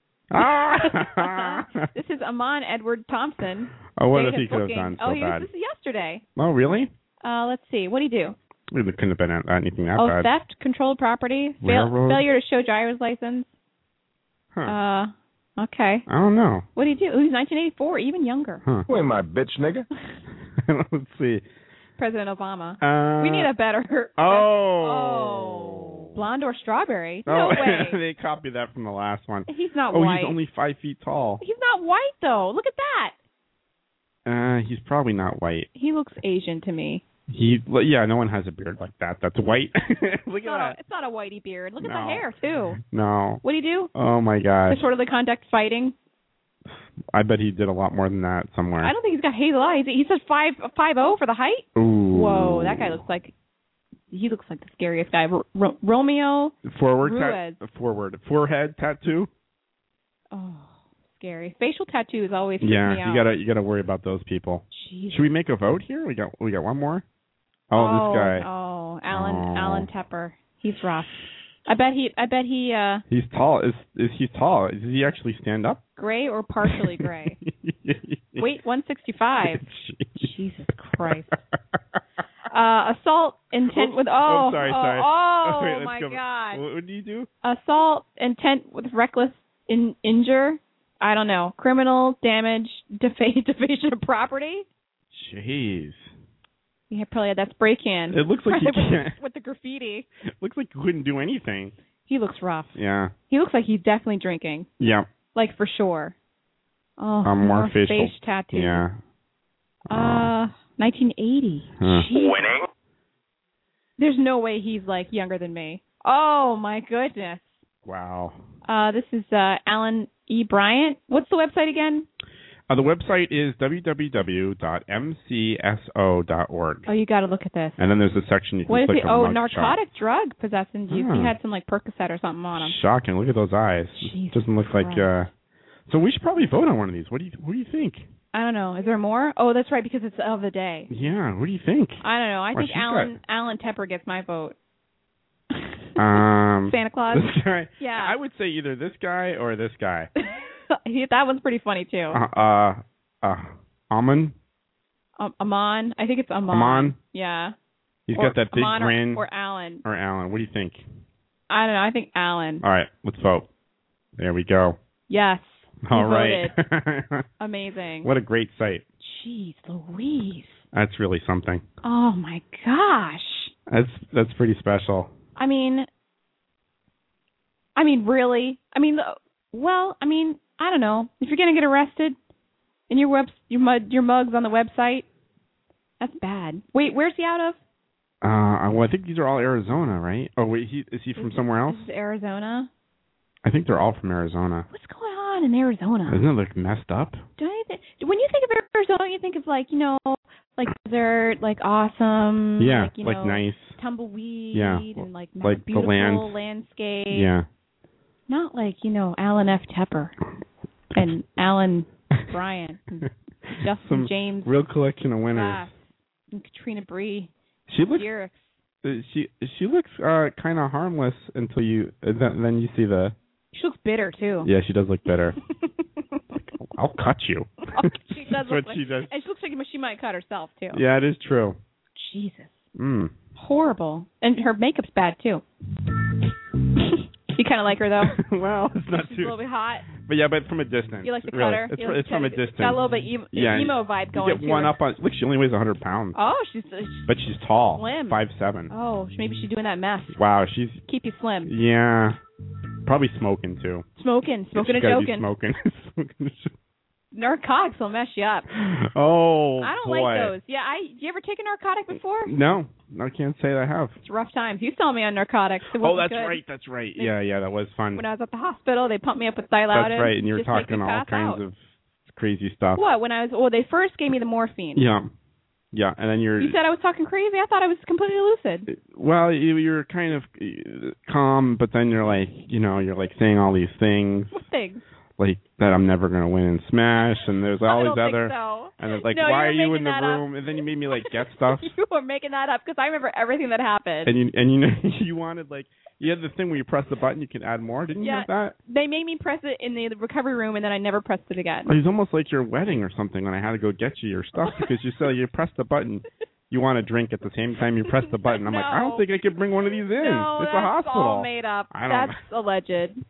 Ah! This is Amon Edward Thompson. Oh, what Date if of he could have booking. done so oh, he bad? was, this is yesterday. Oh, really? Uh, let's see. What did he do? It couldn't have been anything that oh, bad. theft, controlled property, fail, Railroad? failure to show driver's license. Huh. Uh, okay. I don't know. What did he do? He was nineteen eighty-four, even younger. Huh. Who ain't my bitch, nigga? Let's see. President Obama. Uh, we need a better. Oh. Oh. Blonde or strawberry? No Oh, way. they copied that from the last one. He's not oh, white. he's only five feet tall. He's not white though. Look at that. Uh, he's probably not white. He looks Asian to me. He, yeah, no one has a beard like that. That's white. Look It's at not, a, that. it's not a whitey beard. Look at No. the hair too. No. What do you do? Oh my gosh. Disorderly conduct fighting. I bet he did a lot more than that somewhere. I don't think he's got hazel eyes. He says five five oh for the height. Ooh. Whoa, that guy looks like he looks like the scariest guy. Ro- Ro- Romeo. Forward, Ruiz. ta- forward, forehead tattoo. Oh, scary. Facial tattoos always freak Yeah, me out. you gotta you gotta worry about those people. Jesus. Should we make a vote here? We got we got one more. Oh, oh this guy. Oh, Alan Oh. Alan Tepper. He's rough. I bet he I bet he uh He's tall. Is is he tall? Does he actually stand up? gray or partially gray. Weight one sixty-five. Jesus Christ. Uh, assault intent with oh, oh sorry oh, sorry. oh Wait, let's my go. God. What do you do? Assault intent with reckless in, injure. I don't know. Criminal damage, defa- defacement of property. Jeez. Yeah, probably had that spray can. It looks like he with, the, can't. with the graffiti. Looks like he couldn't do anything. He looks rough. Yeah. He looks like he's definitely drinking. Yeah. Like for sure. Oh, Um, more facial. face tattoo. Yeah. Uh, nineteen eighty. Huh. Jeez. There's no way he's like younger than me. Oh my goodness. Wow. Uh, this is uh, Alan E. Bryant. What's the website again? Uh, the website is w w w dot m c s o dot org. Oh, you got to look at this. And then there's a section you can What is click it? on. Oh, mug narcotic drug possessing use. Huh. He had some like Percocet or something on shot. him. Shocking. Look at those eyes. Jesus Doesn't look like. Uh, so we should probably vote on one of these. What do you What do you think? I don't know. Is there more? Oh, that's right, because it's of the day. Yeah. What do you think? I don't know. I Well, think she's Alan Alan Tepper gets my vote. Um, Santa Claus. This guy. Yeah. I would say either this guy or this guy. He, that one's pretty funny too. Uh, uh, uh Amon. Um, Amon. I think it's Amon. Amon? Yeah. He's Or got that big Amon or- grin. Or, Alan. Or Alan. What do you think? I don't know. I think Alan. All right, let's vote. There we go. Yes. He All right. voted. Amazing. What a great site. Jeez Louise. That's really something. Oh my gosh. That's that's pretty special. I mean, I mean, really? I mean, well, I mean, I don't know. If you're gonna get arrested and your web, your mud, your mugs on the website, that's bad. Wait, where's he out of? Uh, well, I think these are all Arizona, right? Oh, wait, he is he from This somewhere else? This is Arizona. I think they're all from Arizona. What's going on in Arizona? Isn't it like messed up? Don't you think, when you think of Arizona, you think of like, you know, like desert, like awesome, Yeah, like, you like know, nice. tumbleweed, Yeah, and like, like the beautiful land. landscape. Yeah. Not like, you know, Alan F. Tepper and Alan Bryant and Justin Some James. real collection of winners. Glass and Katrina Bree. She looks. Jerix. Uh, she she looks uh, kind of harmless until you uh, then, then you see the. She looks bitter too. Yeah, she does look bitter. I'll cut you. Oh, she does That's look what like, she does. And she looks like she might cut herself too. Yeah, it is true. Jesus. Mm. Horrible. And her makeup's bad too. You kind of like her though. Well, it's not She's too. a little bit hot. But yeah, but from a distance. You like the really. cutter? It's, You fr- like it's from a kinda- distance. Got a little bit emo, yeah, emo vibe going. You get to one her. up on. Look, she only weighs one hundred pounds. Oh, she's. Uh, But she's tall. Slim. Five seven. Oh, maybe she's doing that meth. Wow, she's. Keep you slim. Yeah. Probably smoking too. Smoking, smoking She's and gotta be joking. Smoking. Smoking. Narcotics will mess you up. Oh, I don't boy. like those. Yeah, I. You ever taken narcotic before? No, I can't say that I have. It's rough times. You saw me on narcotics. It Oh, wasn't that's good. right. That's right. Yeah, yeah, that was fun. When I was at the hospital, they pumped me up with Dilaudid. That's right, and you were just make talking me all pass kinds out. of crazy stuff. What? When I was? Well, they first gave me the morphine. Yeah, yeah, and then you're. You said I was talking crazy. I thought I was completely lucid. Well, you, you're kind of uh, calm, but then you're like, you know, you're like saying all these things. What things? Like that I'm never gonna win in Smash, and there's all I these don't think other, so. and it's like, No, why you're are you making in the that up. room? And then you made me like get stuff, You were making that up because I remember everything that happened. and you and you know you wanted like you had the thing where you press the button, you can add more. Didn't you yeah, have that? they made me press it in the recovery room, and then I never pressed it again. It was almost like your wedding or something when I had to go get you your stuff because you said you press the button, you want to drink at the same time you press the button. I'm No. like, I don't think I could bring one of these in. No, it's that's a hospital. all made up. I don't That's alleged.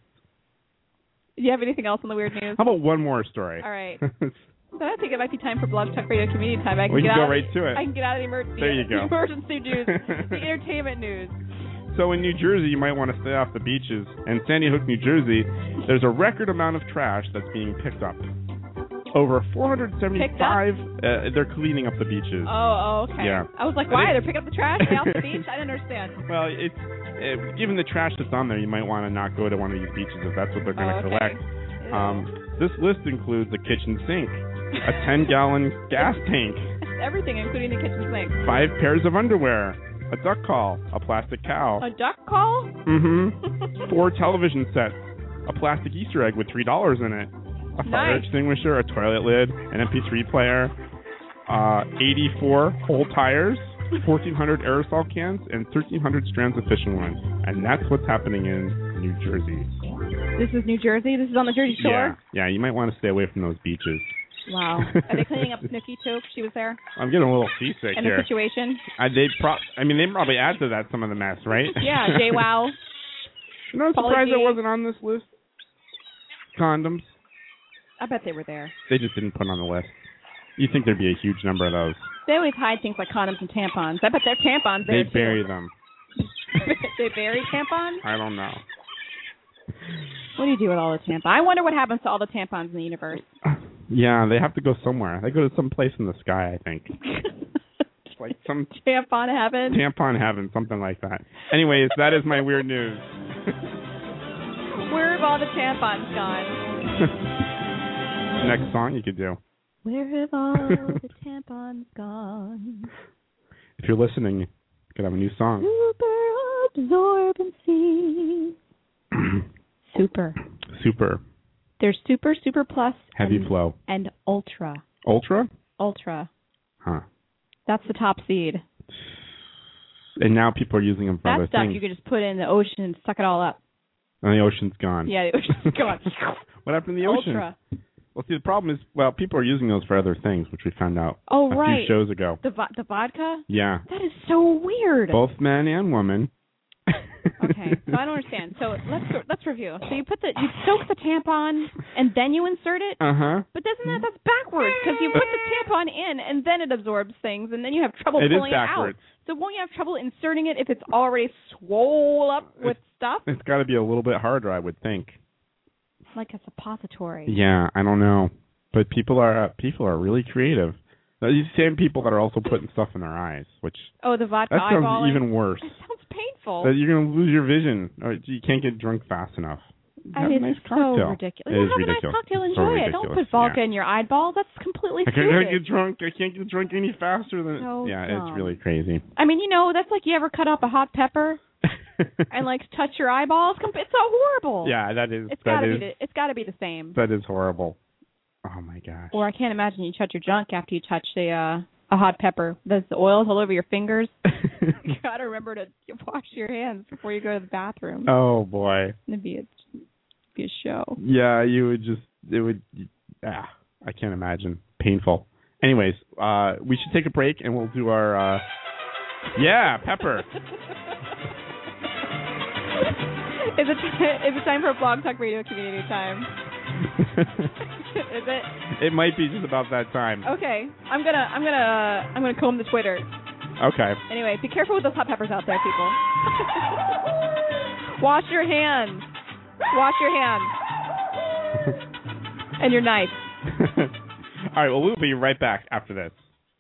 Do you have anything else on the weird news? How about one more story? All right. So I think it might be time for Blog Talk Radio Community Time. I can We get can go out right of, to it. I can get out of the emergency. There you go. Emergency news, the entertainment news. So in New Jersey, you might want to stay off the beaches. In Sandy Hook, New Jersey, there's a record amount of trash that's being picked up. Over four hundred seventy-five, uh, they're cleaning up the beaches. Oh, oh, okay. Yeah. I was like, why? They're picking up the trash off the beach? I didn't understand. Well, it's uh, given the trash that's on there, you might want to not go to one of these beaches if that's what they're going to Oh, okay. collect. Um, this list includes a kitchen sink, a ten-gallon gas tank, Everything, including the kitchen sink. five pairs of underwear, a duck call, a plastic cow. A duck call? Mm-hmm. Four television sets, a plastic Easter egg with three dollars in it, a fire Nice. extinguisher, a toilet lid, an M P three player, uh, eighty-four whole tires, fourteen hundred aerosol cans, and thirteen hundred strands of fishing line. And that's what's happening in New Jersey. This is New Jersey? This is on the Jersey Shore? Yeah, yeah. You might want to stay away from those beaches. Wow. Are they cleaning up Snooki, too, 'cause she was there? I'm getting a little seasick And here. the situation? I, they pro- I mean, they probably add to that some of the mess, right? Yeah, JWoww. You know, I'm Pauly surprised G. it wasn't on this list. Condoms. I bet they were there. They just didn't put on the list. You think there'd be a huge number of those. They always hide things like condoms and tampons. I bet they're tampons there, They too. bury them. They bury tampons? I don't know. What do you do with all the tampons? I wonder what happens to all the tampons in the universe. Yeah, they have to go somewhere. They go to some place in the sky, I think. Like some Tampon heaven? tampon heaven, something like that. Anyways, that is my weird news. Where have all the tampons gone? Next song you could do. Where have all the tampons gone? If you're listening, you could have a new song. Super absorbency. Super. Super. There's super, super plus, Heavy and, flow. and ultra. Ultra? Ultra. Huh. That's the top seed. And now people are using them for That other stuff things. you could just put in the ocean and suck it all up. And the ocean's gone. Yeah, the ocean's gone. What happened to the ocean? Ultra. Well, see, the problem is, well, people are using those for other things, which we found out Oh, a right. few shows ago. The vo- the vodka? Yeah. That is so weird. Both men and women. Okay, so I don't understand. So let's let's review. So you put the you soak the tampon and then you insert it. Uh huh. But doesn't that that's backwards? Because you put the tampon in and then it absorbs things and then you have trouble It is pulling it out. backwards. So won't you have trouble inserting it if it's already swole up with stuff? It's got to be a little bit harder, I would think. Like a suppository. Yeah, I don't know, but people are uh, people are really creative. These same people that are also putting stuff in their eyes, which oh, the vodka that sounds eyeballing. even worse. That sounds painful. That you're gonna lose your vision, or you can't get drunk fast enough. I Have mean, a nice it's cocktail. so ridiculous. It yeah, is have ridiculous. a nice cocktail, It's enjoy so it. Don't ridiculous. put vodka yeah. in your eyeballs. That's completely I stupid. can't get drunk. I can't get drunk any faster than. So yeah, dumb. it's really crazy. I mean, you know, that's like you ever cut up a hot pepper and like touch your eyeballs. It's so horrible. Yeah, that is. It's that gotta is, be. The, it's gotta be the same. That is horrible. Oh my gosh. Or I can't imagine you touch your junk after you touch a uh, a hot pepper. There's the oils all over your fingers. You gotta remember to wash your hands before you go to the bathroom. Oh boy. It'd be a, be a show. Yeah, you would just. It would. Ah, I can't imagine. Painful. Anyways, uh, we should take a break and we'll do our. Uh, yeah, pepper. Is it is it time for Blog Talk Radio Community time? Is it? It might be just about that time. Okay, I'm gonna I'm gonna uh, I'm gonna comb the Twitter. Okay. Anyway, be careful with those hot peppers out there, people. Wash your hands. Wash your hands. And your knife. All right. Well, we'll be right back after this.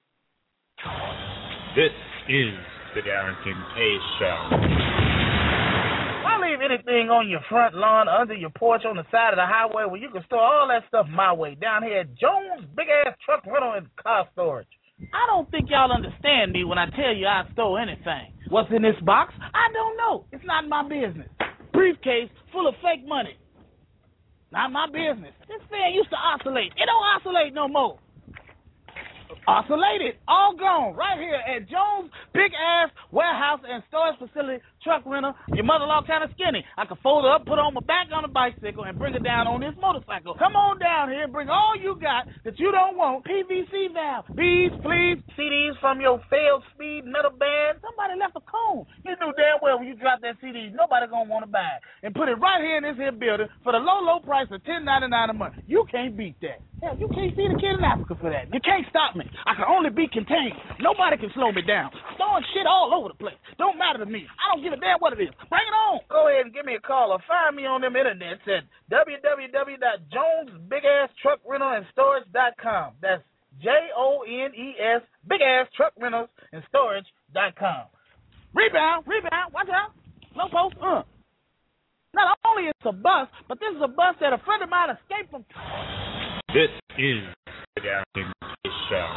This is the Darrington K Show. Why leave anything on your front lawn, under your porch, on the side of the highway where you can store all that stuff my way, down here at Jones Big Ass Truck Rental and Car Storage? I don't think y'all understand me when I tell you I store anything. What's in this box? I don't know. It's not my business. Briefcase full of fake money. Not my business. This fan used to oscillate. It don't oscillate no more. Oscillated, all gone, right here at Jones Big Ass Warehouse and Storage Facility Truck Rental. Your mother-in-law kind of skinny. I can fold her up, put her on my back on a bicycle, and bring her down on this motorcycle. Come on down here and bring all you got that you don't want. P V C valve, beads, please, C Ds from your failed speed metal band. Somebody left a cone. You knew damn well when you dropped that C D, nobody gonna want to buy it. And put it right here in this here building for the low, low price of ten ninety-nine a month. You can't beat that. Hell, you can't see the kid in Africa for that. You can't stop me. I can only be contained. Nobody can slow me down. Throwing shit all over the place. Don't matter to me. I don't give a damn what it is. Bring it on. Go ahead and give me a call or find me on them internets at w w w dot jones big ass truck rental and storage dot com. That's J O N E S Big Ass Truck Rentals and Storage dot com. Rebound, rebound, watch out. No post, uh. Not only is it a bus, but this is a bus that a friend of mine escaped from. This is the Darrington K Show.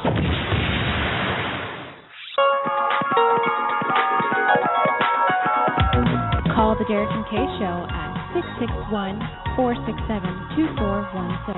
Call the Darrington K Show at six six one, four six seven, two four one six.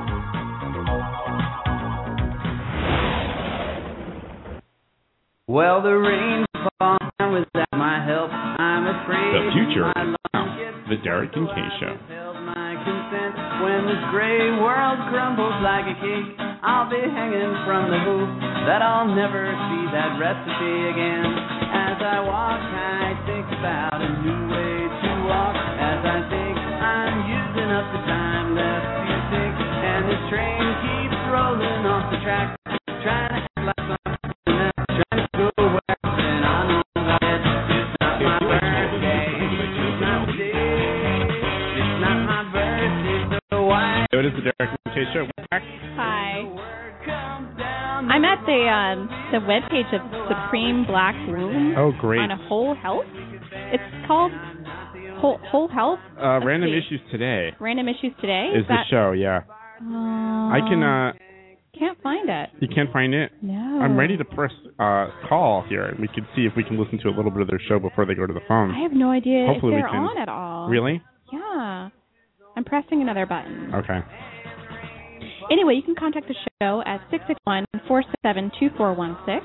Well, the rain's falling without my help. I'm afraid The future my now. The Darrington K Show. my consent. When this gray world crumbles like a cake, I'll be hanging from the hoop that I'll never see that recipe again. As I walk, I think about a new way to walk. As I think I'm using up the time left to think, and this train keeps rolling off the track, trying to act like something else, trying to go where and I know that it's not my birthday, it's not the day, it's not my birthday, so why? It is the Darrington K Show. Hi. I'm at the um, the webpage of Supreme Black Room. Oh, great. On a Whole Health. It's called Whole, Whole Health. Uh, Random see. Issues Today. Random Issues Today Is, is that, the show? Yeah. Uh, I can. Uh, can't find it. You can't find it? No. I'm ready to press uh, call here. We can see if we can listen to a little bit of their show before they go to the phone. I have no idea Hopefully if we they're can. on at all. Really? Yeah. I'm pressing another button. Okay. Anyway, you can contact the show at six six one, four seven two, four one six.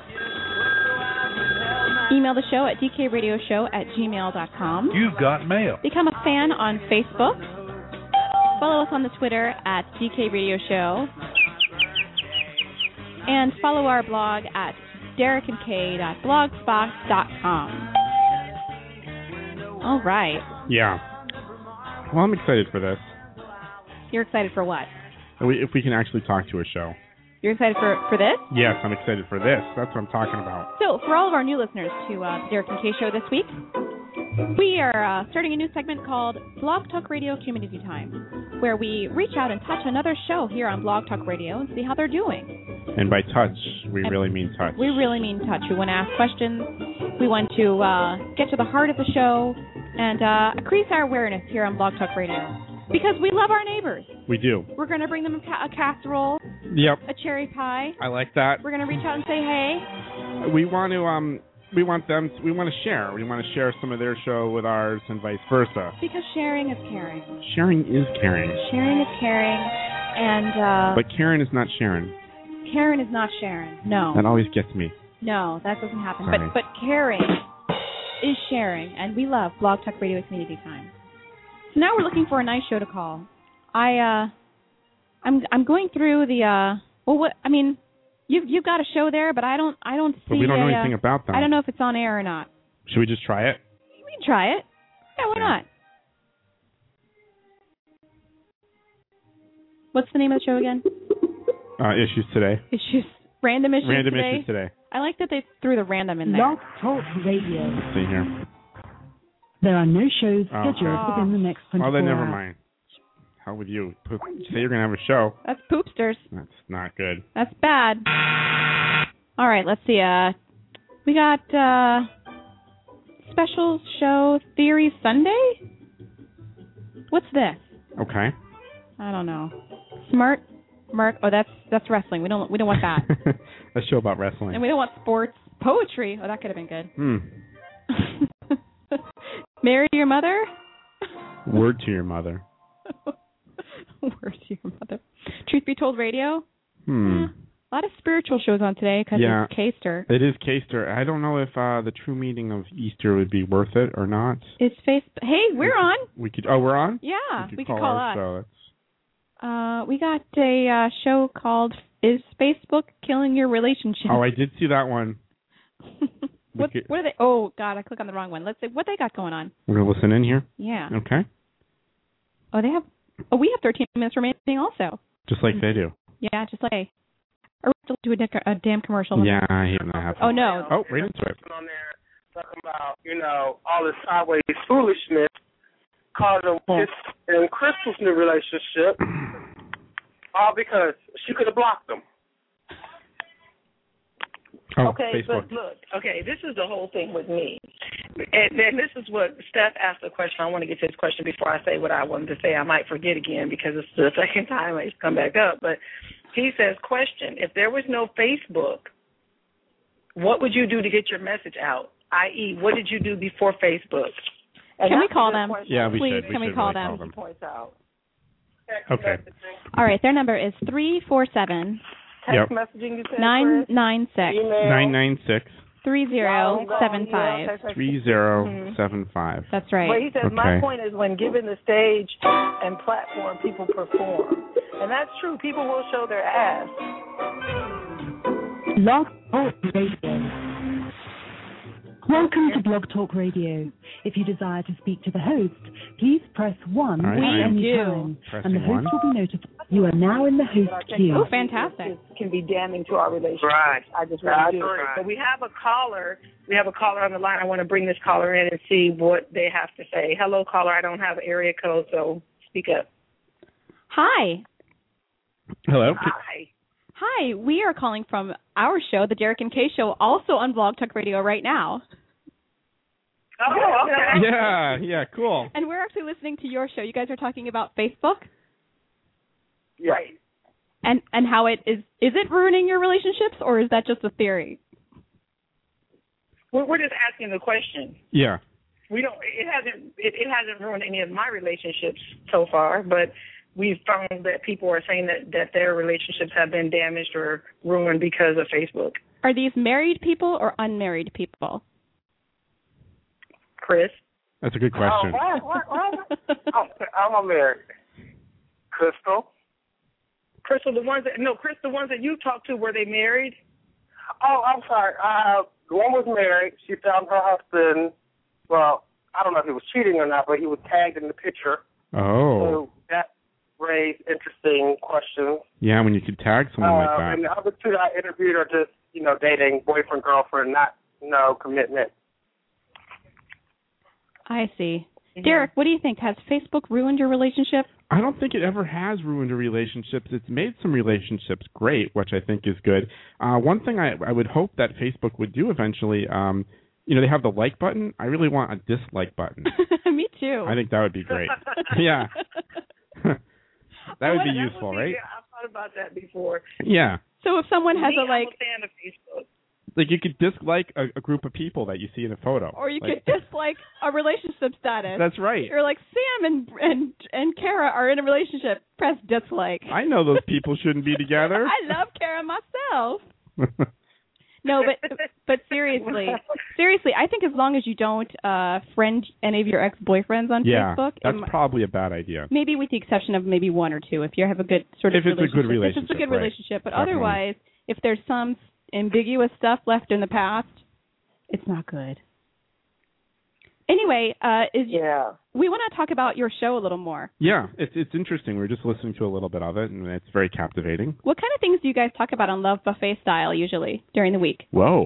Email the show at d k radio show at gmail dot com. You've got mail. Become a fan on Facebook. Follow us on the Twitter at D K Radio Show. And follow our blog at derek and k dot blogspot dot com. All right. Yeah. Well, I'm excited for this. You're excited for what? If we, if we can actually talk to a show. You're excited for, for this? Yes, I'm excited for this. That's what I'm talking about. So, for all of our new listeners to uh, the Derek and Kay Show this week, We are uh, starting a new segment called Blog Talk Radio Community Time, where we reach out and touch another show here on Blog Talk Radio and see how they're doing. And by touch, we and really mean touch. We really mean touch. We want to ask questions. We want to uh, get to the heart of the show and uh, increase our awareness here on Blog Talk Radio. Because we love our neighbors. We do. We're going to bring them a, ca- a casserole. Yep. A cherry pie. I like that. We're going to reach out and say hey. We want to um we want them to, we want to share. We want to share some of their show with ours and vice versa. Because sharing is caring. Sharing is caring. Sharing is caring, and uh, but Karen is not Sharon. Karen is not Sharon. No. That always gets me. No, that doesn't happen. Sorry. But but caring is sharing, and we love Blog Talk Radio Community Time. So now we're looking for a nice show to call. I uh, I'm I'm going through the uh, well, what I mean, you've you've got a show there, but I don't I don't see. But we don't know a, anything uh, about them. I don't know if it's on air or not. Should we just try it? We can try it. Yeah, why not? What's the name of the show again? Uh, issues today. Issues. Random issues Random today. issues today. I like that they threw the random in there. Blog Talk Radio. Let's see here. There are no shows Oh. scheduled Oh. within the next twenty-four Oh, then never hours. mind. How would you poop, say you're gonna have a show? That's poopsters. That's not good. That's bad. All right, let's see. Uh, we got uh, special show Theory Sunday. What's this? Okay. I don't know. Smart, Mark. Oh, that's that's wrestling. We don't we don't want that. A show about wrestling. And we don't want sports. Poetry. Oh, that could have been good. Hmm. Marry your mother. Word to your mother. Word to your mother. Truth Be Told Radio. Hmm. Eh, a lot of spiritual shows on today because Yeah. it's Caster. It is Caster. I don't know if uh, the true meaning of Easter would be worth it or not. It's face. Hey, we're on. We could. Oh, we're on. Yeah, we could we call, could call our us. show. Uh, we got a uh, show called "Is Facebook Killing Your Relationship?" Oh, I did see that one. what? could- What are they? Oh God, I clicked on the wrong one. Let's see what they got going on. We're gonna listen in here. Yeah. Okay. Oh, they have. Oh, we have thirteen minutes remaining also. Just like they do. Yeah, just like. Or we have to do a, dic- a damn commercial. Yeah, I hate when that happens. Oh no. Oh, right into it. On there talking about, you know, all this sideways foolishness caused them this and Crystal's new relationship, all because she could have blocked them. Oh, okay, Facebook. but look, okay, this is the whole thing with me. And then this is what Steph asked a question. I want to get to this question before I say what I wanted to say. I might forget again because it's the second time it's come back up. But he says, question, if there was no Facebook, what would you do to get your message out? that is, what did you do before Facebook? And Can we that's call the them? question. Yeah, we Please, should. can we we should call really them? Call them. Points out. Okay. All right, their number is three four seven Text Yep. messaging, you said, nine Chris? nine six Email. Nine nine six three zero seven Yeah, five. text message. three zero Mhm. seven five. That's right. But he says, my Okay. point is when given the stage and platform, people perform. And that's true. People will show their ass. Blog Talk Radio. Welcome to Blog Talk Radio. If you desire to speak to the host, please press one All right, at I am any do. time, Pressing and the host one. will be notified. You are now in the host queue. Oh, fantastic. This can be damning to our relationship. Right. I just Right. really do. Right. So we have a caller. We have a caller on the line. I want to bring this caller in and see what they have to say. Hello, caller. I don't have area code, so speak up. Hi. Hello. Hi. Hi, we are calling from our show, The Derek and Kay Show, also on Blog Talk Radio right now. Oh, okay. Yeah. Yeah. Cool. And we're actually listening to your show. You guys are talking about Facebook Right. and, and how it is. Is it ruining your relationships, or is that just a theory? We're, we're just asking the question. Yeah. We don't. It hasn't. It, it hasn't ruined any of my relationships so far, but we've found that people are saying that that their relationships have been damaged or ruined because of Facebook. Are these married people or unmarried people? Chris. That's a good question. Oh, what, what, what? I'm, I'm married. Crystal? Crystal, the ones that no, Chris, the ones that you talked to, were they married? Oh, I'm sorry. Uh, the one was married. She found her husband. Well, I don't know if he was cheating or not, but he was tagged in the picture. Oh. So that raised interesting questions. Yeah, when you could tag someone like Uh, that. and the other two that I interviewed are just, you know, dating, boyfriend, girlfriend, not no commitment. I see. Derek, what do you think? Has Facebook ruined your relationship? I don't think it ever has ruined a relationships. It's made some relationships great, which I think is good. Uh, one thing I, I would hope that Facebook would do eventually, um, you know, they have the like button. I really want a dislike button. Me too. I think that would be great. Yeah. That would be that useful, would be, right? Yeah, I've thought about that before. Yeah. So if someone has Me, a like, I'm a fan of Facebook. Like you could dislike a, a group of people that you see in a photo. or you like, could dislike a relationship status. That's right. You're like, Sam and and and Kara are in a relationship. Press dislike. I know those people shouldn't be together. I love Kara myself. No, but but seriously, seriously, I think as long as you don't uh, friend any of your ex-boyfriends on yeah, Facebook, that's it, probably a bad idea. maybe with the exception of maybe one or two, if you have a good sort of If it's a good relationship, if it's a good right. relationship. But Definitely. otherwise, if there's some ambiguous stuff left in the past, it's not good. Anyway, uh, is yeah. we want to talk about your show a little more. Yeah, it's it's interesting. We're just listening to a little bit of it, and it's very captivating. What kind of things do you guys talk about on Love Buffet Style usually during the week? Whoa.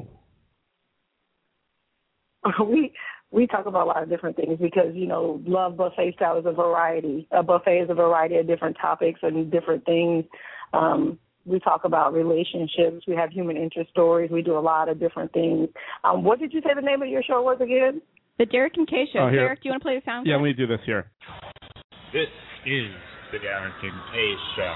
we we talk about a lot of different things because, you know, Love Buffet Style is a variety. A buffet is a variety of different topics and different things. Um, we talk about relationships. We have human interest stories. We do a lot of different things. Um, what did you say the name of your show was again? The Derek and Kay Show. Oh, here. Derek, do you want to play the sound? Yeah, clip? let me do this here. This is the Derek and Kay Show.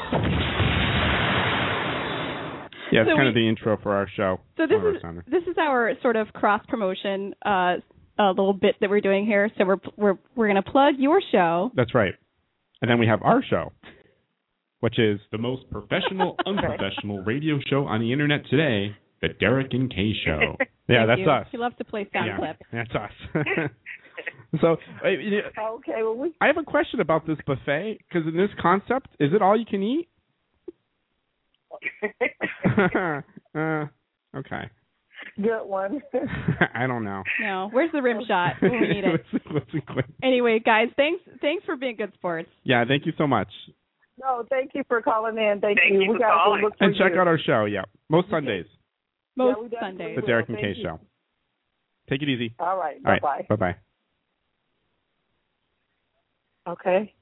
Yeah, it's So kind we- of the intro for our show. So this Over is Center. this is our sort of cross promotion uh, a little bit that we're doing here. So we're we're we're going to plug your show. That's right. And then we have our show, which is The most professional, unprofessional radio show on the internet today, the Derek and Kay Show. yeah, Thank that's you. us. He loves to play sound Yeah, clip. that's us. So, uh, you know, Okay, well, we... I have a question about this buffet because in this concept, is it all you can eat? uh, okay. Good one. I don't know. No, where's the rim shot when we need it? Listen, listen quick. Anyway, guys, thanks thanks for being good sports. Yeah, thank you so much. No, thank you for calling in. Thank, Thank you. you We for got to calling. look for And check you. out our show, yeah. Most Sundays, Most Yeah, we definitely Sundays. the will. Derek and Thank Kay you. Show. Take it easy. All right. All right. Bye-bye. Bye-bye. Okay.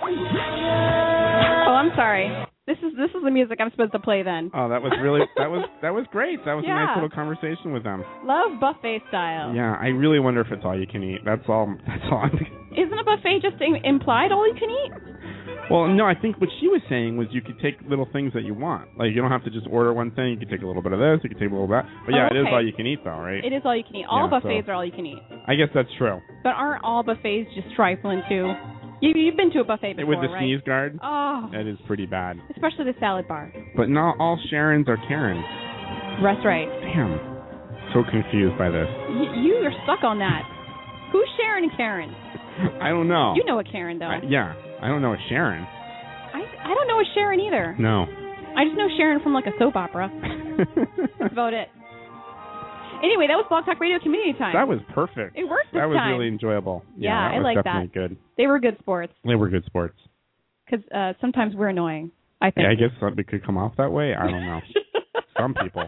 Oh, I'm sorry. This is this is the music I'm supposed to play then. Oh, that was really that was that was great. That was a Yeah. nice little conversation with them. Love Buffet Style. Yeah, I really wonder if it's all you can eat. That's all. That's all. I'm Isn't a buffet just im- implied all you can eat? Well, no, I think what she was saying was you could take little things that you want. Like, you don't have to just order one thing. You could take a little bit of this. You could take a little bit of that. But, yeah, Oh, it is okay. all you can eat, though, right? It is all you can eat. All Yeah, buffets so- are all you can eat. I guess that's true. But aren't all buffets just trifling too? You, you've been to a buffet before, With the right? sneeze guard, Oh, that is pretty bad. especially the salad bar. But not all Sharons are Karens. That's right. Damn. So confused by this. Y- you are stuck on that. Who's Sharon and Karen? I don't know. You know a Karen, though. I, yeah, I don't know a Sharon. I I don't know a Sharon either. No. I just know Sharon from like a soap opera. That's about it. Anyway, that was Blog Talk Radio Community Time. That was perfect. It worked this That was time. really enjoyable. Yeah, Yeah, I that was like definitely that. good. They were good sports They were good sports. because uh, sometimes we're annoying. I think. Yeah, I guess some- it could come off that way. I don't know. Some people.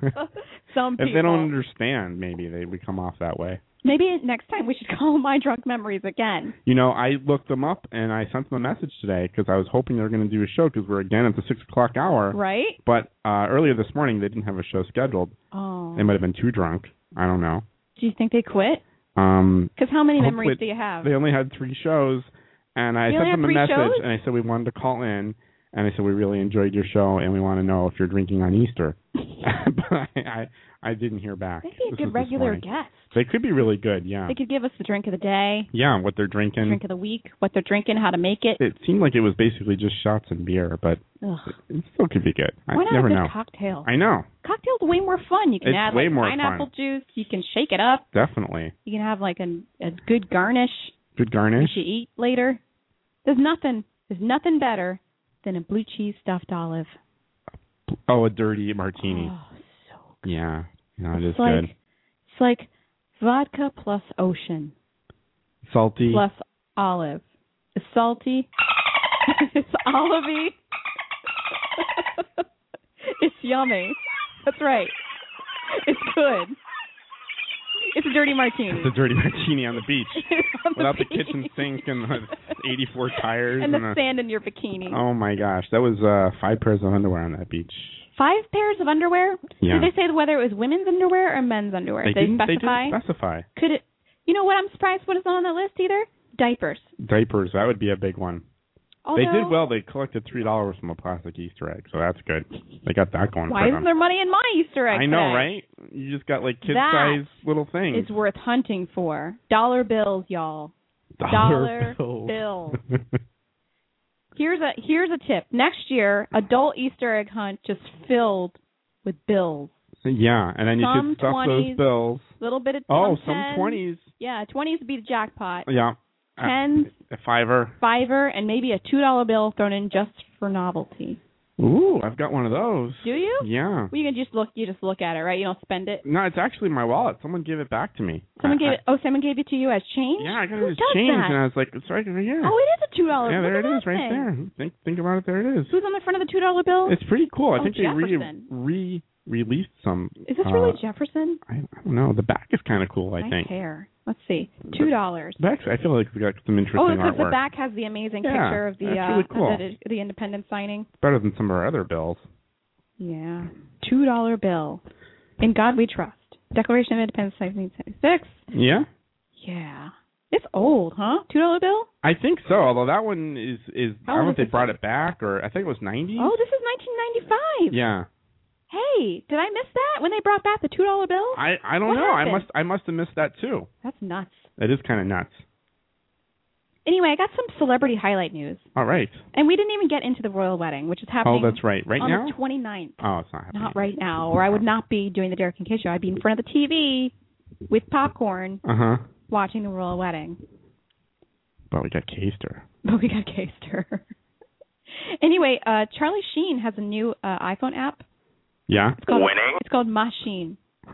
Some people. If they don't understand, maybe they would come off that way. Maybe next time we should call My Drunk Memories again. You know, I looked them up and I sent them a message today because I was hoping they were going to do a show because we're again at the six o'clock hour. Right? But uh, earlier this morning they didn't have a show scheduled. Oh. They might have been too drunk. I don't know. Do you think they quit? Um, Because how many hopefully memories do you have? They only had three shows, and I You sent only them a have three message shows? and I said we wanted to call in, and I said we really enjoyed your show and we want to know if you're drinking on Easter. But I, I I didn't hear back. They'd be a This good was this regular morning. guest. They could be really good. Yeah. They could give us the drink of the day, Yeah, what they're drinking. drink of the week, what they're drinking, how to make it. It seemed like it was basically just shots and beer, but Ugh. it still could be good. I Why not never a good know. cocktail? I know, Cocktail's way more fun. You can It's add way like more pineapple fun. juice. You can shake it up. definitely. You can have like a, a good garnish. Good garnish. You eat later. There's nothing. There's nothing better than a blue cheese stuffed olive. Oh, a dirty martini. Oh, Yeah, yeah, it is it's like good. it's like vodka plus ocean Salty. plus olive. It's salty. It's olivey. It's yummy. That's right. It's good. It's a dirty martini. It's a dirty martini on the beach. on Without the, the kitchen sink and the eighty-four tires. And the a, sand in your bikini. Oh, my gosh. That was uh, five pairs of underwear on that beach. Five pairs of underwear? Yeah. Did they say whether it was women's underwear or men's underwear? They, Did didn't, they they specify? didn't specify. Could it? You know what? I'm surprised what is not on that list either. Diapers. Diapers. That would be a big one. Although, they did well. They collected three dollars from a plastic Easter egg, so that's good. They got that going why for isn't them. there money in my Easter egg I know, today? right? You just got like kid-sized little things. It's worth hunting for. Dollar bills, y'all. Dollar, Dollar bills. bills. here's a here's a tip. Next year, adult Easter egg hunt just filled with bills. Yeah, and then you Some should stuff twenties, those bills. Little bit of Oh, some some tens. twenties. Yeah, twenties would be the jackpot. Yeah. Tens, A fiver. fiver, and maybe a two dollar bill thrown in just for novelty. Ooh, I've got one of those. Do you? Yeah. Well, you can just look. You just look at it, right? You don't spend it. No, it's actually my wallet. Someone gave it back to me. Someone I, gave I, it. Oh, someone gave it to you as change. Yeah, I got Who it as does change, that? and I was like, it's right over here. Oh, it is a two dollar. Yeah, there Look it at is, that right thing. there. Think think about it. There it is. Who's on the front of the two dollar bill? It's pretty cool. I Oh, think they re Jefferson. re released some. Is this uh, really Jefferson? I, I don't know. The back is kind of cool. I Nice think. hair. Let's see. Two dollars. The back, I feel like we got some interesting Oh, because artwork. the back has the amazing Yeah, picture of the that's uh, really cool. the, the Independence signing. Better than some of our other bills. Yeah, two dollar bill. In God We Trust. Declaration of Independence, nineteen seventy-six. Yeah. Yeah, it's old, huh? Two dollar bill. I think so. Although that one is is How I don't know old if they is brought it back or I think it was ninety. Oh, this is nineteen ninety-five. Yeah. Hey, did I miss that when they brought back the two dollar bill? I I don't What know. happened? I must I must have missed that too. That's nuts. It is kind of nuts. Anyway, I got some celebrity highlight news. All right. And we didn't even get into the royal wedding, which is happening Oh, that's right. Right on now? the twenty-ninth. Oh, it's not happening. Not right now, or I would not be doing the Derek and Kay show. I'd be in front of the T V with popcorn Uh huh. watching the royal wedding. But we got Keister. But we got Keister. Anyway, uh, Charlie Sheen has a new uh, iPhone app. Yeah. It's called, Winning. It's called Machine.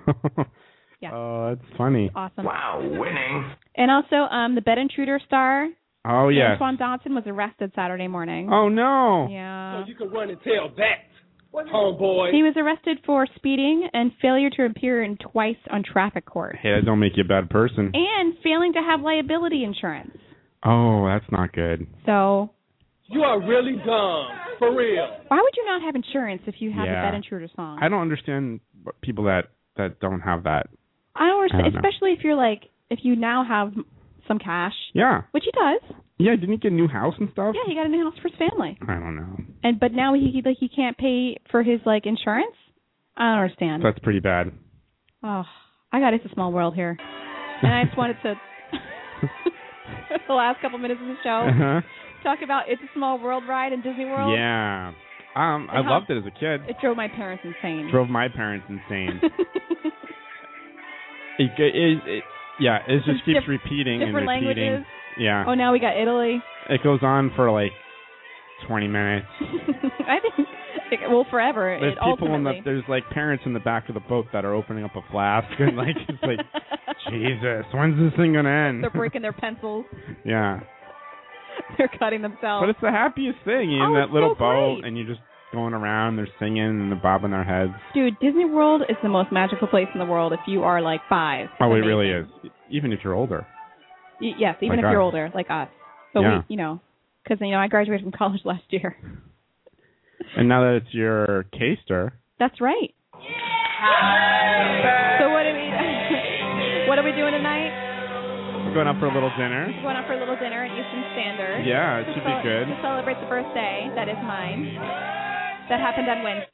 Yeah. Oh, that's funny. Awesome. Wow, winning. And also, um, the Bed Intruder star, Oh yeah. Antoine Dodson, was arrested Saturday morning. Oh no. Yeah. So you can run and tell that, homeboy. He was arrested for speeding and failure to appear in twice on traffic court. Hey, that don't make you a bad person. And failing to have liability insurance. Oh, that's not good. So. You are really dumb, for real. Why would you not have insurance if you have Yeah. the Bed Intruder song? I don't understand people that that don't have that. I don't understand, I don't know. especially if you're like, if you now have some cash. Yeah. Which he does. Yeah, didn't he get a new house and stuff? Yeah, he got a new house for his family. I don't know. And but now he like he can't pay for his like insurance. I don't understand. That's pretty bad. Oh, I got It's a Small World here, and I just wanted to the last couple minutes of the show Uh-huh. talk about It's a Small World ride in Disney World. Yeah. Um, I And how- loved it as a kid. It drove my parents insane. Drove my parents insane. it, it, it, yeah, it just Some keeps diff- repeating and different repeating. languages. Yeah. Oh, now we got Italy. It goes on for like twenty minutes. I think it, well forever. There's it people in the ultimately. there's like parents in the back of the boat that are opening up a flask and like it's like Jesus, when's this thing gonna end? They're breaking their pencils. Yeah. They're cutting themselves. But it's the happiest thing. You're Oh, in that it's little so boat great. and you're just going around, they're singing and they're bobbing their heads. Dude, Disney World is the most magical place in the world if you are like five. Oh, it Amazing. really is. Even if you're older. Y- yes, even Like if you're us. older, like us. But Yeah. we, you know, because you know I graduated from college last year. And now that it's your Keister. That's right. So what are we? What are we doing tonight? We're going out for a little dinner. We're going out for a little dinner at Eastern Standard. Yeah, it to should be cel- good. To celebrate the birthday that is mine. That happened on Wednesday.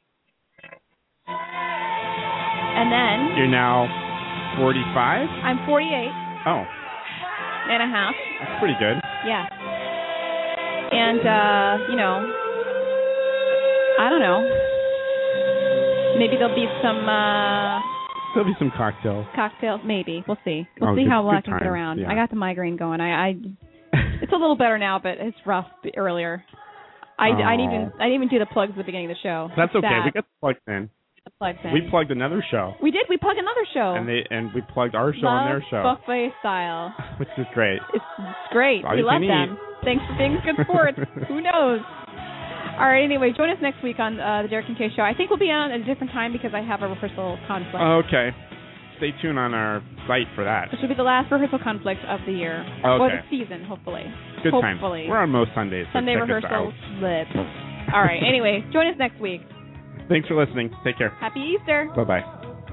And then You're now forty-five? I'm forty-eight Oh, and a half. that's pretty good. Yeah. And, uh, you know, I don't know. Maybe there'll be some uh, There'll be some cocktails. cocktails. Maybe. We'll see. We'll Oh, see good- how well I good can get times, around. yeah. I got the migraine going. I, I It's a little better now, but it's rough earlier. I, I didn't even I didn't even do the plugs at the beginning of the show. That's It's okay. sad. We got the plugs in. the plugs in. We plugged another show. We did. We plugged another show. And they and we plugged our show Love on their show. Buffet style. Which is great. It's, it's great. All we you love can them. Thanks for being good sports. Who knows? All right. Anyway, join us next week on uh, the Derek and Kay Show. I think we'll be on at a different time because I have a rehearsal conflict. Okay. stay tuned on our site for that. This will be the last rehearsal conflict of the year. Okay. Or the season, hopefully. Good hopefully. time. We're on most Sundays. So Sunday check us rehearsals. out. Lit. All right. Anyway, join us next week. Thanks for listening. Take care. Happy Easter. Bye-bye.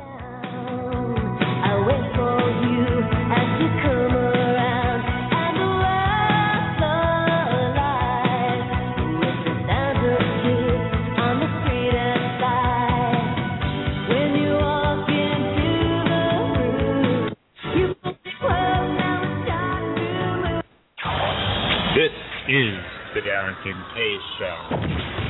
I'll wait for you as you come around, and the world's alive with the sound of kids on the street outside. When you walk into the room, you think, well, now it's time to move. This is the Darrington K Show.